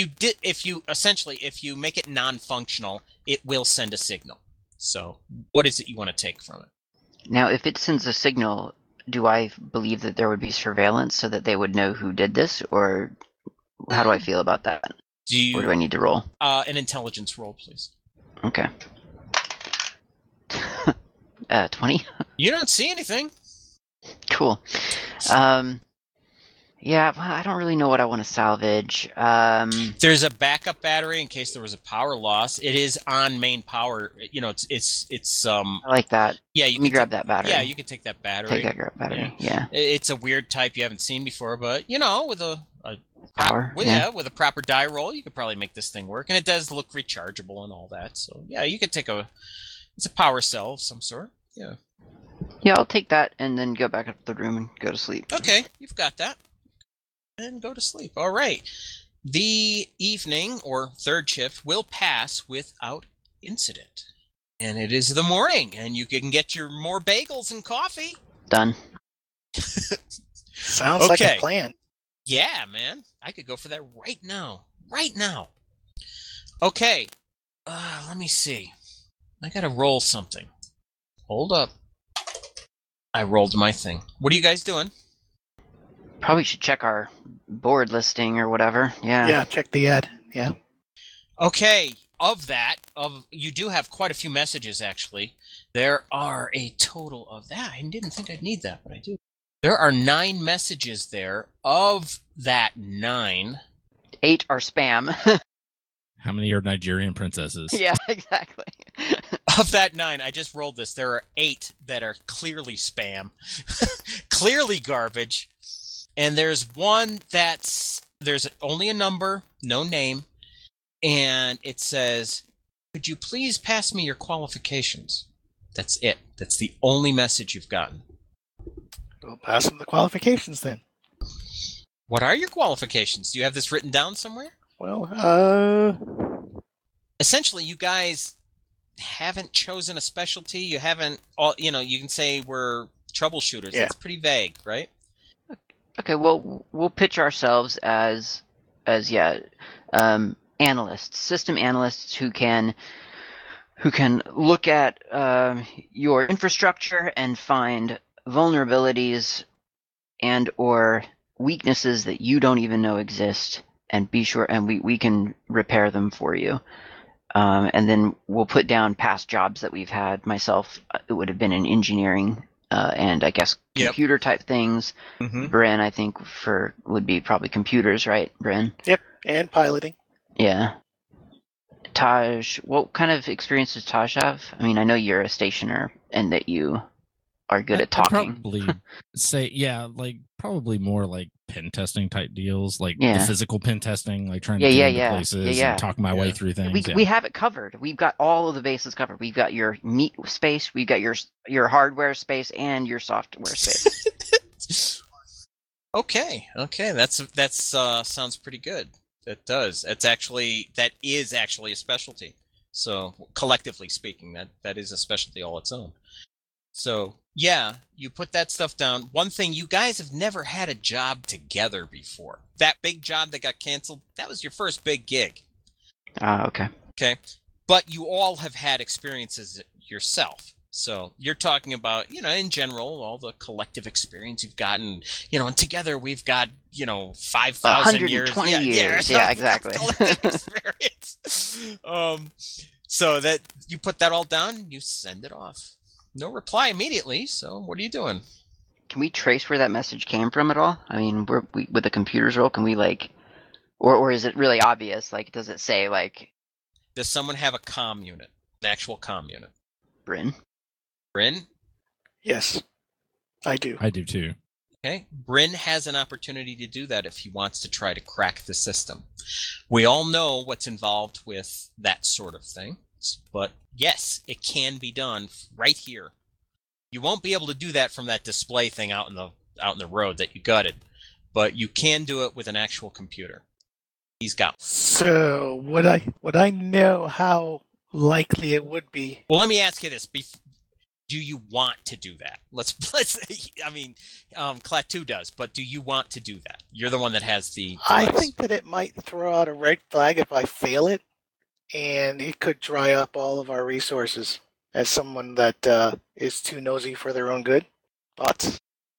Speaker 4: you make it non-functional, it will send a signal. So, what is it you want to take from it?
Speaker 6: Now, if it sends a signal, do I believe that there would be surveillance so that they would know who did this, or how do I feel about that? Or do I need to roll?
Speaker 4: An intelligence roll, please.
Speaker 6: Okay. 20?
Speaker 4: You don't see anything.
Speaker 6: Cool. Yeah, well, I don't really know what I want to salvage.
Speaker 4: There's a backup battery in case there was a power loss. It is on main power. You know, it's
Speaker 6: I like that.
Speaker 4: Yeah,
Speaker 6: Let me grab that battery.
Speaker 4: Yeah, you can take that battery.
Speaker 6: Take that battery. Yeah.
Speaker 4: It's a weird type you haven't seen before, but you know, with a
Speaker 6: Power.
Speaker 4: with a proper die roll, you could probably make this thing work, and it does look rechargeable and all that. So yeah, you could take it's a power cell of some sort. Yeah.
Speaker 6: Yeah, I'll take that and then go back up to the room and go to sleep.
Speaker 4: Okay, you've got that. And go to sleep. All right. The evening or third shift will pass without incident. And it is the morning, and you can get your more bagels and coffee.
Speaker 6: Done.
Speaker 5: Sounds like a plan.
Speaker 4: Yeah, man. I could go for that right now. Right now. Okay. Let me see. I gotta roll something. Hold up. I rolled my thing. What are you guys doing?
Speaker 6: Probably should check our board listing or whatever. Yeah.
Speaker 5: Yeah, check the ad. Yeah.
Speaker 4: Okay. You do have quite a few messages, actually. There are a total of that. I didn't think I'd need that, but I do. There are 9 messages there. Of that 9,
Speaker 6: 8 are spam.
Speaker 7: How many are Nigerian princesses?
Speaker 6: Yeah, exactly.
Speaker 4: Of that 9, I just rolled this. There are 8 that are clearly spam, clearly garbage. And there's one there's only a number, no name, and it says, "Could you please pass me your qualifications?" That's it. That's the only message you've gotten.
Speaker 5: We'll pass them the qualifications then.
Speaker 4: What are your qualifications? Do you have this written down somewhere?
Speaker 5: Well,
Speaker 4: Essentially, you guys haven't chosen a specialty. You haven't, you can say we're troubleshooters.
Speaker 5: Yeah.
Speaker 4: It's pretty vague, right?
Speaker 6: Okay, well, we'll pitch ourselves as analysts, system analysts who can look at your infrastructure and find vulnerabilities and or weaknesses that you don't even know exist, and be sure, and we can repair them for you. And then we'll put down past jobs that we've had. Myself, it would have been in engineering. And I guess computer type things.
Speaker 4: Mm-hmm.
Speaker 6: Bryn, I think would be probably computers, right, Bryn?
Speaker 5: Yep, and piloting.
Speaker 6: Yeah. Taj, what kind of experience does Taj have? I mean, I know you're a stationer and that you are good at talking.
Speaker 7: I'd probably say, probably more like pen testing type deals, like
Speaker 6: Yeah.
Speaker 7: the physical pen testing, like trying to
Speaker 6: Yeah,
Speaker 7: get
Speaker 6: yeah,
Speaker 7: into
Speaker 6: yeah.
Speaker 7: places
Speaker 6: Yeah,
Speaker 7: and talk my way through things.
Speaker 6: We have it covered. We've got all of the bases covered. We've got your meat space, we've got your hardware space, and your software space.
Speaker 4: Okay. That's sounds pretty good. That does. That is actually a specialty. So collectively speaking, that is a specialty all its own. So yeah, you put that stuff down. One thing, you guys have never had a job together before. That big job that got canceled, that was your first big gig.
Speaker 6: Okay.
Speaker 4: Okay. But you all have had experiences yourself. So you're talking about, in general, all the collective experience you've gotten, and together we've got, 5,000 years.
Speaker 6: 120 years. Yeah, exactly.
Speaker 4: Collective experience. So that you put that all down, you send it off. No reply immediately. So what are you doing?
Speaker 6: Can we trace where that message came from at all? I mean, with the computer's roll, can we or is it really obvious? Does it say
Speaker 4: Does someone have a comm unit? An actual comm unit?
Speaker 6: Bryn?
Speaker 4: Bryn?
Speaker 5: Yes, I do.
Speaker 7: I do too.
Speaker 4: Okay. Bryn has an opportunity to do that if he wants to try to crack the system. We all know what's involved with that sort of thing, but yes, it can be done right here. You won't be able to do that from that display thing out in the road that you gutted, but you can do it with an actual computer. He's got one.
Speaker 5: So would I know how Likely it would be.
Speaker 4: Well, let me ask you this: do you want to do that? Let's. I mean, Klaatu does, but do you want to do that? You're the one that has the.
Speaker 5: I
Speaker 4: device.
Speaker 5: think that it might throw out a red flag if I fail it, and it could dry up all of our resources as someone that is too nosy for their own good. Thoughts?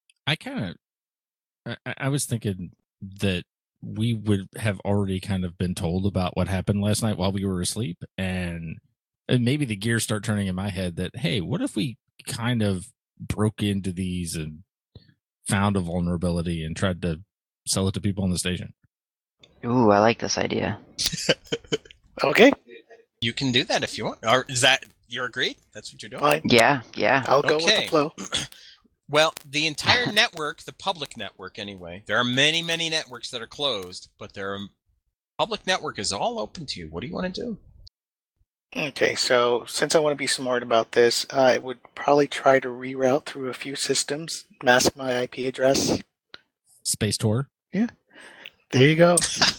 Speaker 7: I was thinking that we would have already kind of been told about what happened last night while we were asleep, and maybe the gears start turning in my head that, hey, what if we kind of broke into these and found a vulnerability and tried to sell it to people on the station?
Speaker 6: Ooh, I like this idea.
Speaker 5: Okay,
Speaker 4: You can do that if you want. Or is that you're agreed? That's what you're doing.
Speaker 5: fine.
Speaker 6: Yeah.
Speaker 5: I'll go with
Speaker 4: Okay.
Speaker 5: the flow.
Speaker 4: Well, the entire network, the public network anyway, there are many, many networks that are closed, but public network is all open to you. What do you want to do?
Speaker 5: Okay, so since I want to be smart about this, I would probably try to reroute through a few systems, mask my IP address.
Speaker 7: Space tour.
Speaker 5: There you go.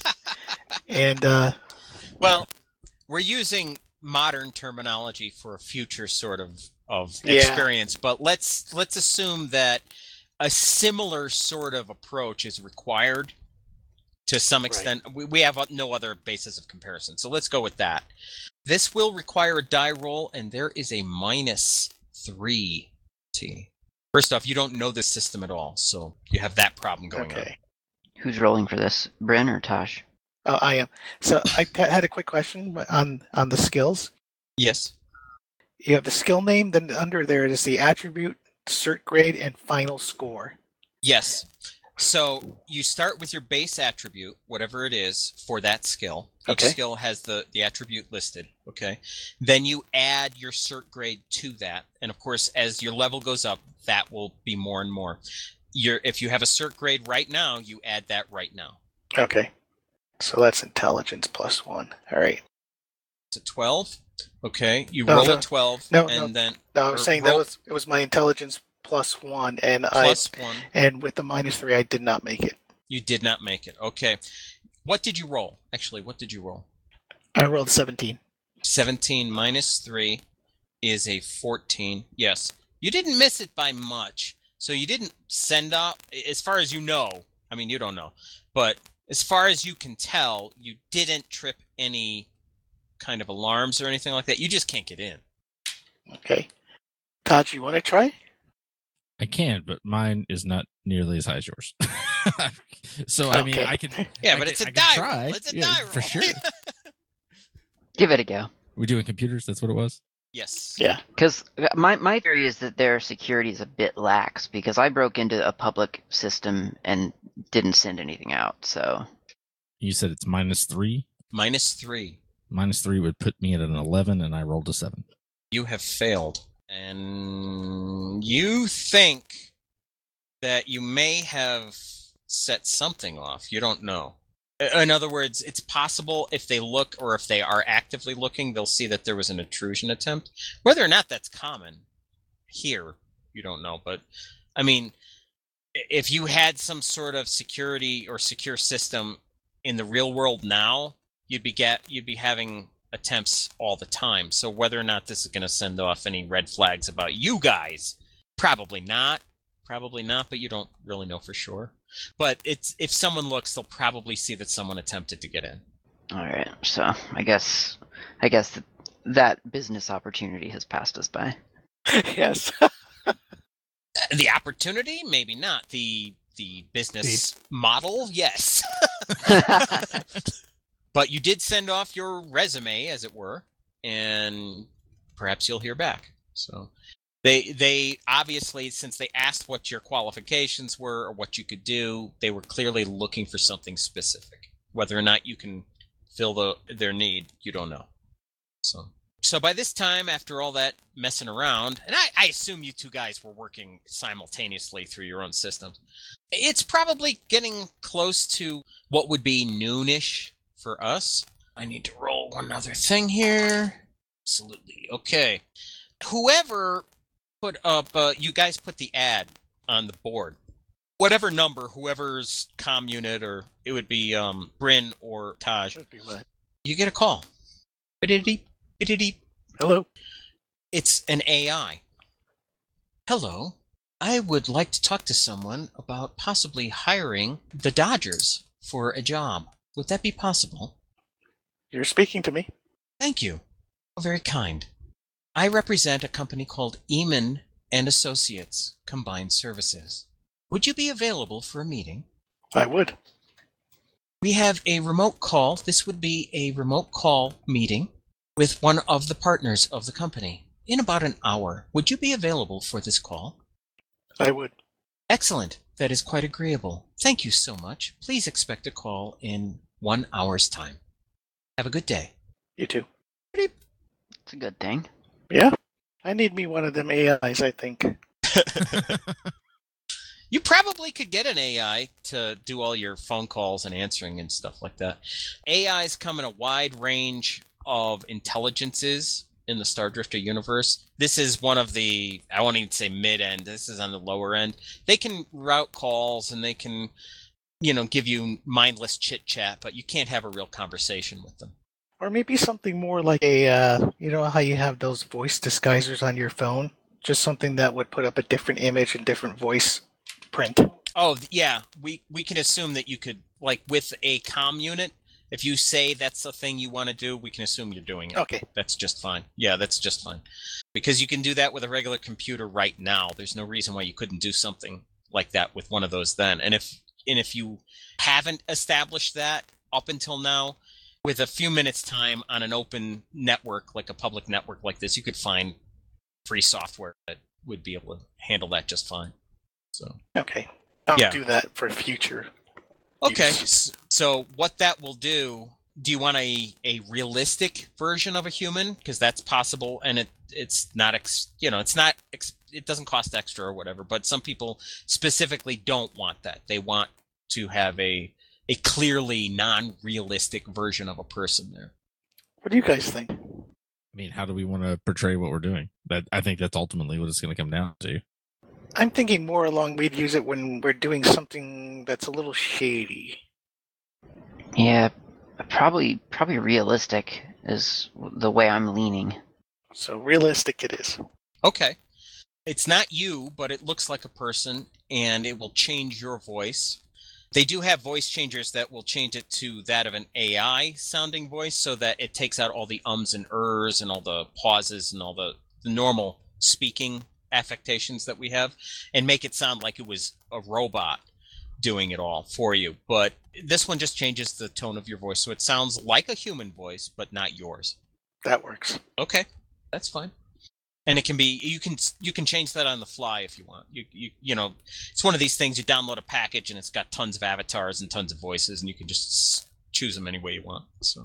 Speaker 5: And
Speaker 4: Well, we're using modern terminology for a future sort of
Speaker 5: Yeah.
Speaker 4: experience, but let's assume that a similar sort of approach is required to some extent. We have no other basis of comparison, so let's go with that. This will require a die roll, and there is a -3. First off, you don't know this system at all, so you have that problem going on.
Speaker 5: okay,
Speaker 6: Who's rolling for this? Bryn or Tosh?
Speaker 5: I am. So I had a quick question on the skills.
Speaker 4: Yes.
Speaker 5: You have the skill name, then under there is the attribute, cert grade, and final score.
Speaker 4: Yes. So you start with your base attribute, whatever it is, for that skill. Each
Speaker 5: Okay.
Speaker 4: skill has the attribute listed. Okay. Then you add your cert grade to that. And of course, as your level goes up, that will be more and more. If you have a cert grade right now, you add that right now.
Speaker 5: Okay. So that's intelligence +1. All right.
Speaker 4: It's a 12. Okay. You
Speaker 5: No,
Speaker 4: roll
Speaker 5: no.
Speaker 4: a 12,
Speaker 5: No,
Speaker 4: and then
Speaker 5: No, I was
Speaker 4: Or
Speaker 5: saying
Speaker 4: roll-
Speaker 5: it was my intelligence +1, and
Speaker 4: +1.
Speaker 5: and with the -3, I did not make it.
Speaker 4: You did not make it. Okay. What did you roll? Actually, what did you roll?
Speaker 5: I rolled 17.
Speaker 4: 17 -3 is a 14. Yes. You didn't miss it by much. So you didn't send off, as far as you know. I mean, you don't know. But as far as you can tell, you didn't trip any kind of alarms or anything like that. You just can't get in.
Speaker 5: Okay. Todd, you want to try?
Speaker 7: I can, but mine is not nearly as high as yours. So I mean,
Speaker 5: Okay.
Speaker 7: I can.
Speaker 4: Yeah,
Speaker 7: I
Speaker 4: but
Speaker 7: can-
Speaker 4: it's a
Speaker 7: I can
Speaker 4: die
Speaker 7: try.
Speaker 4: roll. It's a
Speaker 7: Yeah,
Speaker 4: die roll.
Speaker 7: for sure.
Speaker 6: Give it a go.
Speaker 7: We're doing computers. That's what it was.
Speaker 4: Yes.
Speaker 5: Yeah.
Speaker 6: Because my theory is that their security is a bit lax because I broke into a public system and didn't send anything out. So
Speaker 7: You said it's -3.
Speaker 4: -3.
Speaker 7: -3 would put me at an 11, and I rolled a 7.
Speaker 4: You have failed. And you think that you may have set something off. You don't know. In other words, it's possible if they look or if they are actively looking, they'll see that there was an intrusion attempt. Whether or not that's common here, you don't know. But, I mean, if you had some sort of security or secure system in the real world now, you'd be having attempts all the time. So whether or not this is going to send off any red flags about you guys, probably not, but you don't really know for sure. But if someone looks, they'll probably see that someone attempted to get in.
Speaker 6: all right. So I guess that business opportunity has passed us by.
Speaker 5: Yes.
Speaker 4: The opportunity, maybe not. The business model, yes. But you did send off your resume, as it were, and perhaps you'll hear back. So they obviously, since they asked what your qualifications were or what you could do, they were clearly looking for something specific. Whether or not you can fill their need, you don't know. So by this time, after all that messing around, and I assume you two guys were working simultaneously through your own systems, it's probably getting close to what would be noonish for us. I need to roll one other thing here. Absolutely. Okay. Whoever put up, you guys put the ad on the board. Whatever number, whoever's comm unit, or it would be Bryn or Taj,
Speaker 5: Should be right.
Speaker 4: you get a call. Bididity, bididity,
Speaker 5: Hello.
Speaker 4: It's an AI. Hello. I would like to talk to someone about possibly hiring the Dodgers for a job. Would that be possible?
Speaker 5: You're speaking to me.
Speaker 4: Thank you. Very kind. I represent a company called Eamon and Associates Combined Services. Would you be available for a meeting?
Speaker 5: I would.
Speaker 4: We have a remote call. This would be a remote call meeting with one of the partners of the company in about an hour. Would you be available for this call?
Speaker 5: I would.
Speaker 4: Excellent. That is quite agreeable. Thank you so much. Please expect a call in 1 hour's time. Have a good day.
Speaker 5: You too.
Speaker 6: It's a good thing.
Speaker 5: Yeah. I need me one of them AIs, I think.
Speaker 4: You probably could get an AI to do all your phone calls and answering and stuff like that. AIs come in a wide range of intelligences in the Star Drifter universe. This is one of the, I won't even say mid-end, this is on the lower end. They can route calls and they can, give you mindless chit-chat, but you can't have a real conversation with them.
Speaker 5: Or maybe something more like a, you know how you have those voice disguisers on your phone? Just something that would put up a different image and different voice print.
Speaker 4: Oh, yeah. We can assume that you could, like with a comm unit, if you say that's the thing you want to do, we can assume you're doing it.
Speaker 5: Okay.
Speaker 4: That's just fine. Yeah, that's just fine. Because you can do that with a regular computer right now. There's no reason why you couldn't do something like that with one of those then. And if you haven't established that up until now, with a few minutes time on an open network, like a public network like this, you could find free software that would be able to handle that just fine. So
Speaker 5: Okay. I'll
Speaker 4: Yeah.
Speaker 5: do that for future.
Speaker 4: okay,
Speaker 5: use.
Speaker 4: so what that will do you want a realistic version of a human? Because that's possible, and it's not it doesn't cost extra or whatever. But some people specifically don't want that. They want to have a clearly non-realistic version of a person there.
Speaker 5: What do you guys think?
Speaker 7: I mean, how do we want to portray what we're doing? I think that's ultimately what it's going to come down to.
Speaker 5: I'm thinking more along we'd use it when we're doing something that's a little shady.
Speaker 6: Yeah, probably realistic is the way I'm leaning.
Speaker 5: So realistic it is.
Speaker 4: Okay. It's not you, but it looks like a person, and it will change your voice. They do have voice changers that will change it to that of an AI sounding voice so that it takes out all the ums and ers and all the pauses and all the normal speaking affectations that we have, and make it sound like it was a robot doing it all for you. But this one just changes the tone of your voice, so it sounds like a human voice, but not yours.
Speaker 5: That works.
Speaker 4: Okay, that's fine. And it can be you can change that on the fly if you want. You know, it's one of these things. You download a package and it's got tons of avatars and tons of voices, and you can just choose them any way you want.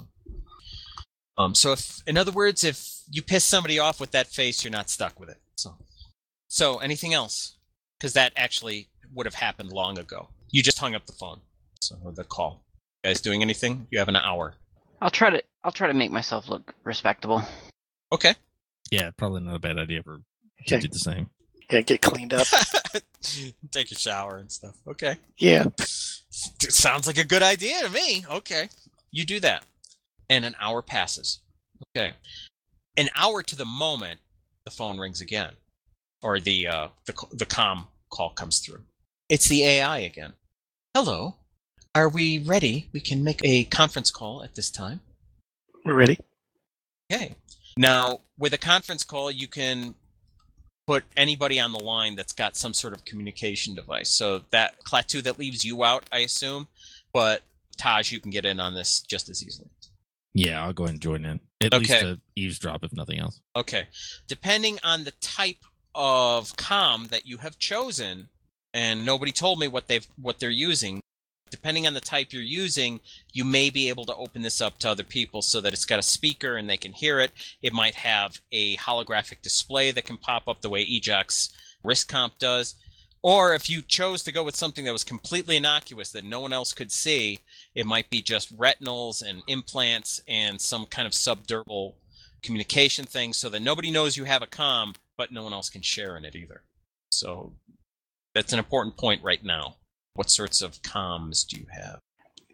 Speaker 4: So if, in other words, if you piss somebody off with that face, you're not stuck with it. So anything else? Because that actually would have happened long ago. You just hung up the phone, or the call. You guys doing anything? You have an hour.
Speaker 6: I'll try to make myself look respectable.
Speaker 4: Okay.
Speaker 7: Yeah, probably not a bad idea for to do the same.
Speaker 5: Yeah, get cleaned up.
Speaker 4: Take a shower and stuff. Okay.
Speaker 5: Yeah.
Speaker 4: Sounds like a good idea to me. Okay. You do that. And an hour passes. Okay. An hour to the moment the phone rings again. Or the comm call comes through. It's the AI again. Hello. Are we ready? We can make a conference call at this time.
Speaker 5: We're ready.
Speaker 4: Okay. Now, with a conference call, you can put anybody on the line that's got some sort of communication device. So that Klaatu, that leaves you out, I assume. But Taj, you can get in on this just as easily.
Speaker 7: Yeah, I'll go ahead and join in. At least to eavesdrop, if nothing else.
Speaker 4: Okay. Depending on the type of comm that you have chosen, and nobody told me what they're using. Depending on the type you're using, you may be able to open this up to other people so that it's got a speaker and they can hear it. It might have a holographic display that can pop up the way Ejox's wrist comp does. Or if you chose to go with something that was completely innocuous that no one else could see, it might be just retinals and implants and some kind of subdermal communication thing so that nobody knows you have a comm, but no one else can share in it either. So that's an important point right now. What sorts of comms do you have?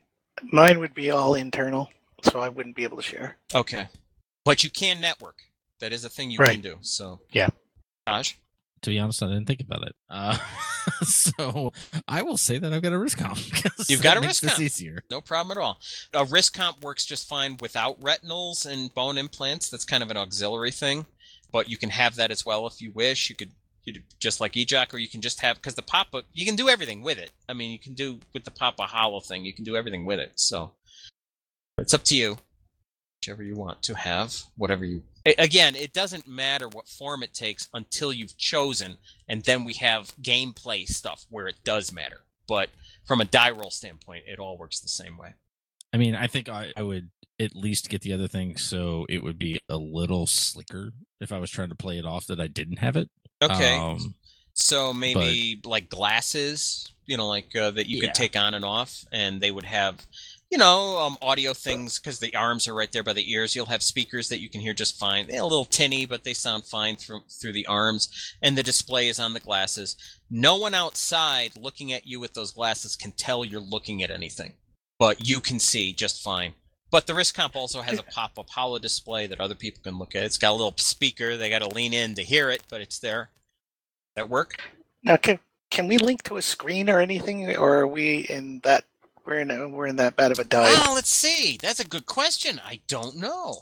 Speaker 5: Mine would be all internal, so I wouldn't be able to share.
Speaker 4: Okay. But you can network. That is a thing you
Speaker 5: Right.
Speaker 4: can do. So
Speaker 5: Yeah.
Speaker 4: Josh?
Speaker 7: To be honest, I didn't think about it. So I will say that I've got a risk comp.
Speaker 4: You've got
Speaker 7: that
Speaker 4: a
Speaker 7: makes
Speaker 4: risk
Speaker 7: this
Speaker 4: comp.
Speaker 7: easier.
Speaker 4: No problem at all. A risk comp works just fine without retinals and bone implants. That's kind of an auxiliary thing, but you can have that as well if you wish. You could just like EJOC, or you can just have, because the Papa, you can do everything with it. I mean, you can do with the Papa Hollow thing, you can do everything with it. So it's up to you. Whichever you want to have, whatever you. Again, it doesn't matter what form it takes until you've chosen, and then we have gameplay stuff where it does matter. But from a die roll standpoint, it all works the same way.
Speaker 7: I mean, I think I would at least get the other thing, so it would be a little slicker if I was trying to play it off that I didn't have it.
Speaker 4: Okay. So maybe like glasses, like that you
Speaker 7: Yeah.
Speaker 4: could take on and off, and they would have, audio things, because the arms are right there by the ears. You'll have speakers that you can hear just fine. They're a little tinny, but they sound fine through the arms, and the display is on the glasses. No one outside looking at you with those glasses can tell you're looking at anything, but you can see just fine. But the risk comp also has a pop-up hollow display that other people can look at. It's got a little speaker. They got to lean in to hear it, but it's there. That work?
Speaker 5: Now, can we link to a screen or anything, or are we in that? We're in that bad of a dive.
Speaker 4: Well, let's see. That's a good question. I don't know.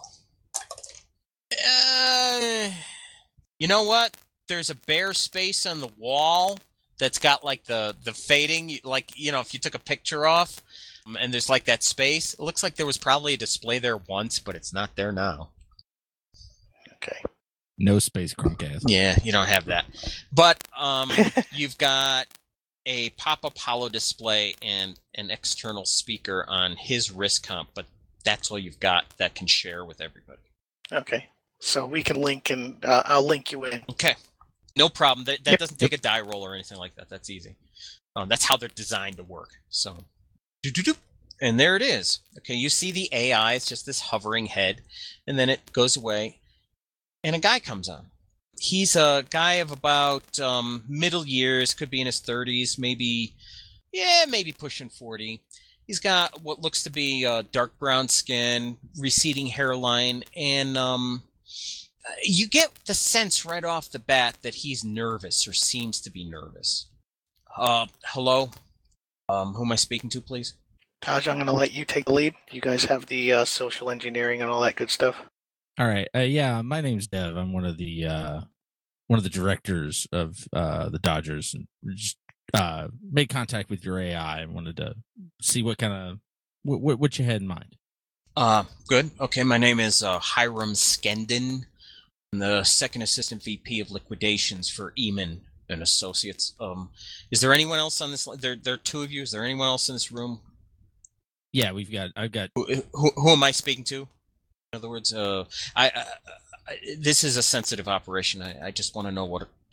Speaker 4: You know what? There's a bare space on the wall that's got like the fading, like if you took a picture off, and there's like that space. It looks like there was probably a display there once, but it's not there now.
Speaker 5: Okay.
Speaker 7: No space Chromecast.
Speaker 4: Yeah, you don't have that. But you've got a pop-up hollow display and an external speaker on his risk comp, but that's all you've got that can share with everybody.
Speaker 5: Okay. So we can link, and I'll link you in.
Speaker 4: Okay. No problem. That
Speaker 5: Yep.
Speaker 4: doesn't take a die roll or anything like that. That's easy. That's how they're designed to work. So, and there it is. Okay, you see the AI. It's just this hovering head, and then it goes away, and a guy comes on. He's a guy of about middle years, could be in his 30s, maybe pushing 40. He's got what looks to be dark brown skin, receding hairline, and you get the sense right off the bat that he's nervous or seems to be nervous. Hello? Who am I speaking to, please?
Speaker 5: Taj, I'm going to let you take the lead. You guys have the social engineering and all that good stuff.
Speaker 7: All right. Yeah, my name's Dev. I'm one of the directors of the Dodgers, and we just made contact with your AI and wanted to see what kind of what you had in mind.
Speaker 4: Good. Okay, my name is Hiram Skenden. I'm the second assistant VP of liquidations for Eamon and Associates. Is there anyone else on this? There are two of you. Is there anyone else in this room?
Speaker 7: Yeah, I've got.
Speaker 4: Who am I speaking to? In other words, this is a sensitive operation. I just want to know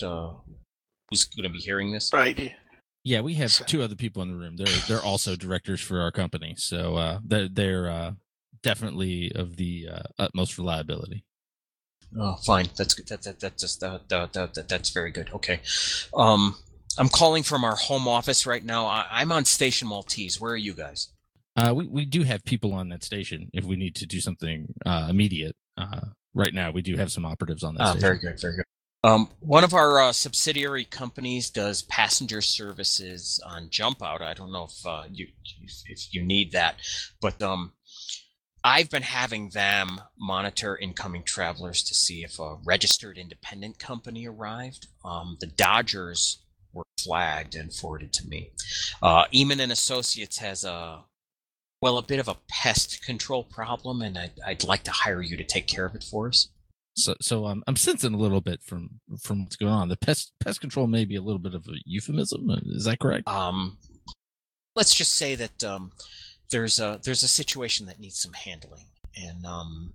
Speaker 4: who's going to be hearing this.
Speaker 5: Right.
Speaker 7: Yeah, we have two other people in the room. They're also directors for our company, so they're definitely of the utmost reliability.
Speaker 4: Oh, fine. That's good. That's very good. Okay. I'm calling from our home office right now. I'm on Station Maltese. Where are you guys?
Speaker 7: We do have people on that station if we need to do something immediate. Right now, we do have some operatives on that station.
Speaker 4: Very good, very good. One of our subsidiary companies does passenger services on Jump Out. I don't know if you need that, but I've been having them monitor incoming travelers to see if a registered independent company arrived. The Dodgers were flagged and forwarded to me. Eamon and Associates has a bit of a pest control problem, and I'd like to hire you to take care of it for us.
Speaker 7: So I'm sensing a little bit from what's going on. The pest control may be a little bit of a euphemism. Is that correct?
Speaker 4: Let's just say that there's a situation that needs some handling, and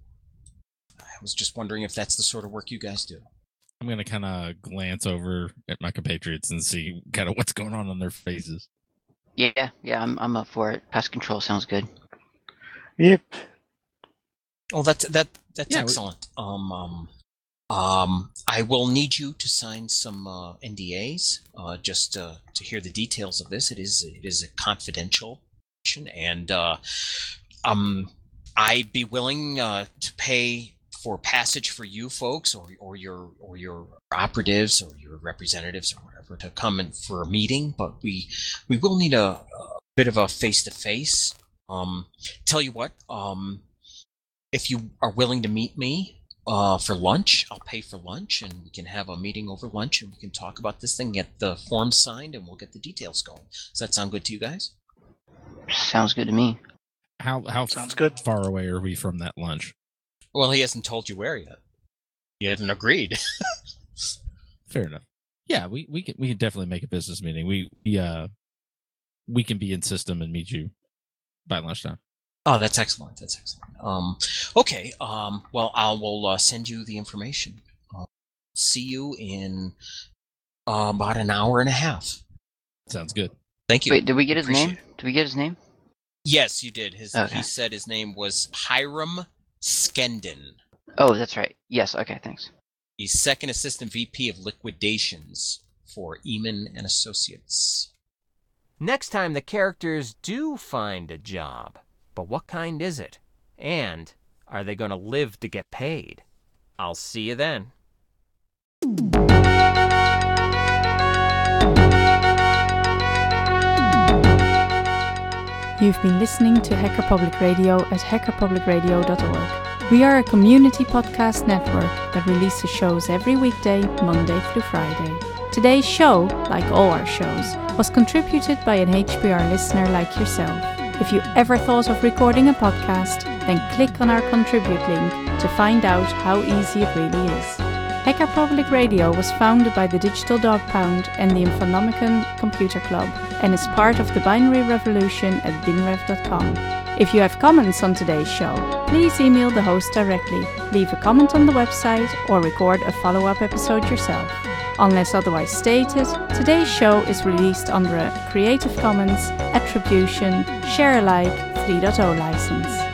Speaker 4: I was just wondering if that's the sort of work you guys do.
Speaker 7: I'm gonna kind of glance over at my compatriots and see kind of what's going on their faces.
Speaker 6: Yeah, I'm up for it. Pest control sounds good.
Speaker 5: Yep.
Speaker 4: Oh, that's
Speaker 7: Yeah,
Speaker 4: excellent. I will need you to sign some NDAs just to hear the details of this. It is a confidential mission, and I'd be willing to pay for passage for you folks or your operatives or your representatives or whatever to come in for a meeting, but we will need a bit of a face-to-face. Tell you what, if you are willing to meet me for lunch, I'll pay for lunch, and we can have a meeting over lunch, and we can talk about this thing, get the forms signed, and we'll get the details going. Does that sound good to you guys?
Speaker 6: Sounds good to me.
Speaker 7: How
Speaker 5: Sounds good.
Speaker 7: far away are we from that lunch?
Speaker 4: Well, he hasn't told you where yet. He hasn't agreed.
Speaker 7: Fair enough. Yeah, we can definitely make a business meeting. We can be in system and meet you by lunchtime.
Speaker 4: Oh, that's excellent. That's excellent. Okay. Well, I will send you the information. See you in about an hour and a half.
Speaker 7: Sounds good.
Speaker 4: Thank you.
Speaker 6: Wait, did we get his
Speaker 4: Appreciate
Speaker 6: name? Did we get his name?
Speaker 4: Yes, you did.
Speaker 6: Okay.
Speaker 4: He said his name was Hiram Skenden.
Speaker 6: Oh, that's right. Yes. Okay. Thanks.
Speaker 4: He's second assistant VP of liquidations for Eamon and Associates.
Speaker 3: Next time, the characters do find a job. But what kind is it? And are they going to live to get paid? I'll see you then.
Speaker 2: You've been listening to Hacker Public Radio at hackerpublicradio.org. We are a community podcast network that releases shows every weekday, Monday through Friday. Today's show, like all our shows, was contributed by an HPR listener like yourself. If you ever thought of recording a podcast, then click on our contribute link to find out how easy it really is. Hacker Public Radio was founded by the Digital Dog Pound and the Infonomicon Computer Club and is part of the binary revolution at binrev.com. If you have comments on today's show, please email the host directly, leave a comment on the website, or record a follow-up episode yourself. Unless otherwise stated, today's show is released under a Creative Commons Attribution Share Alike 3.0 license.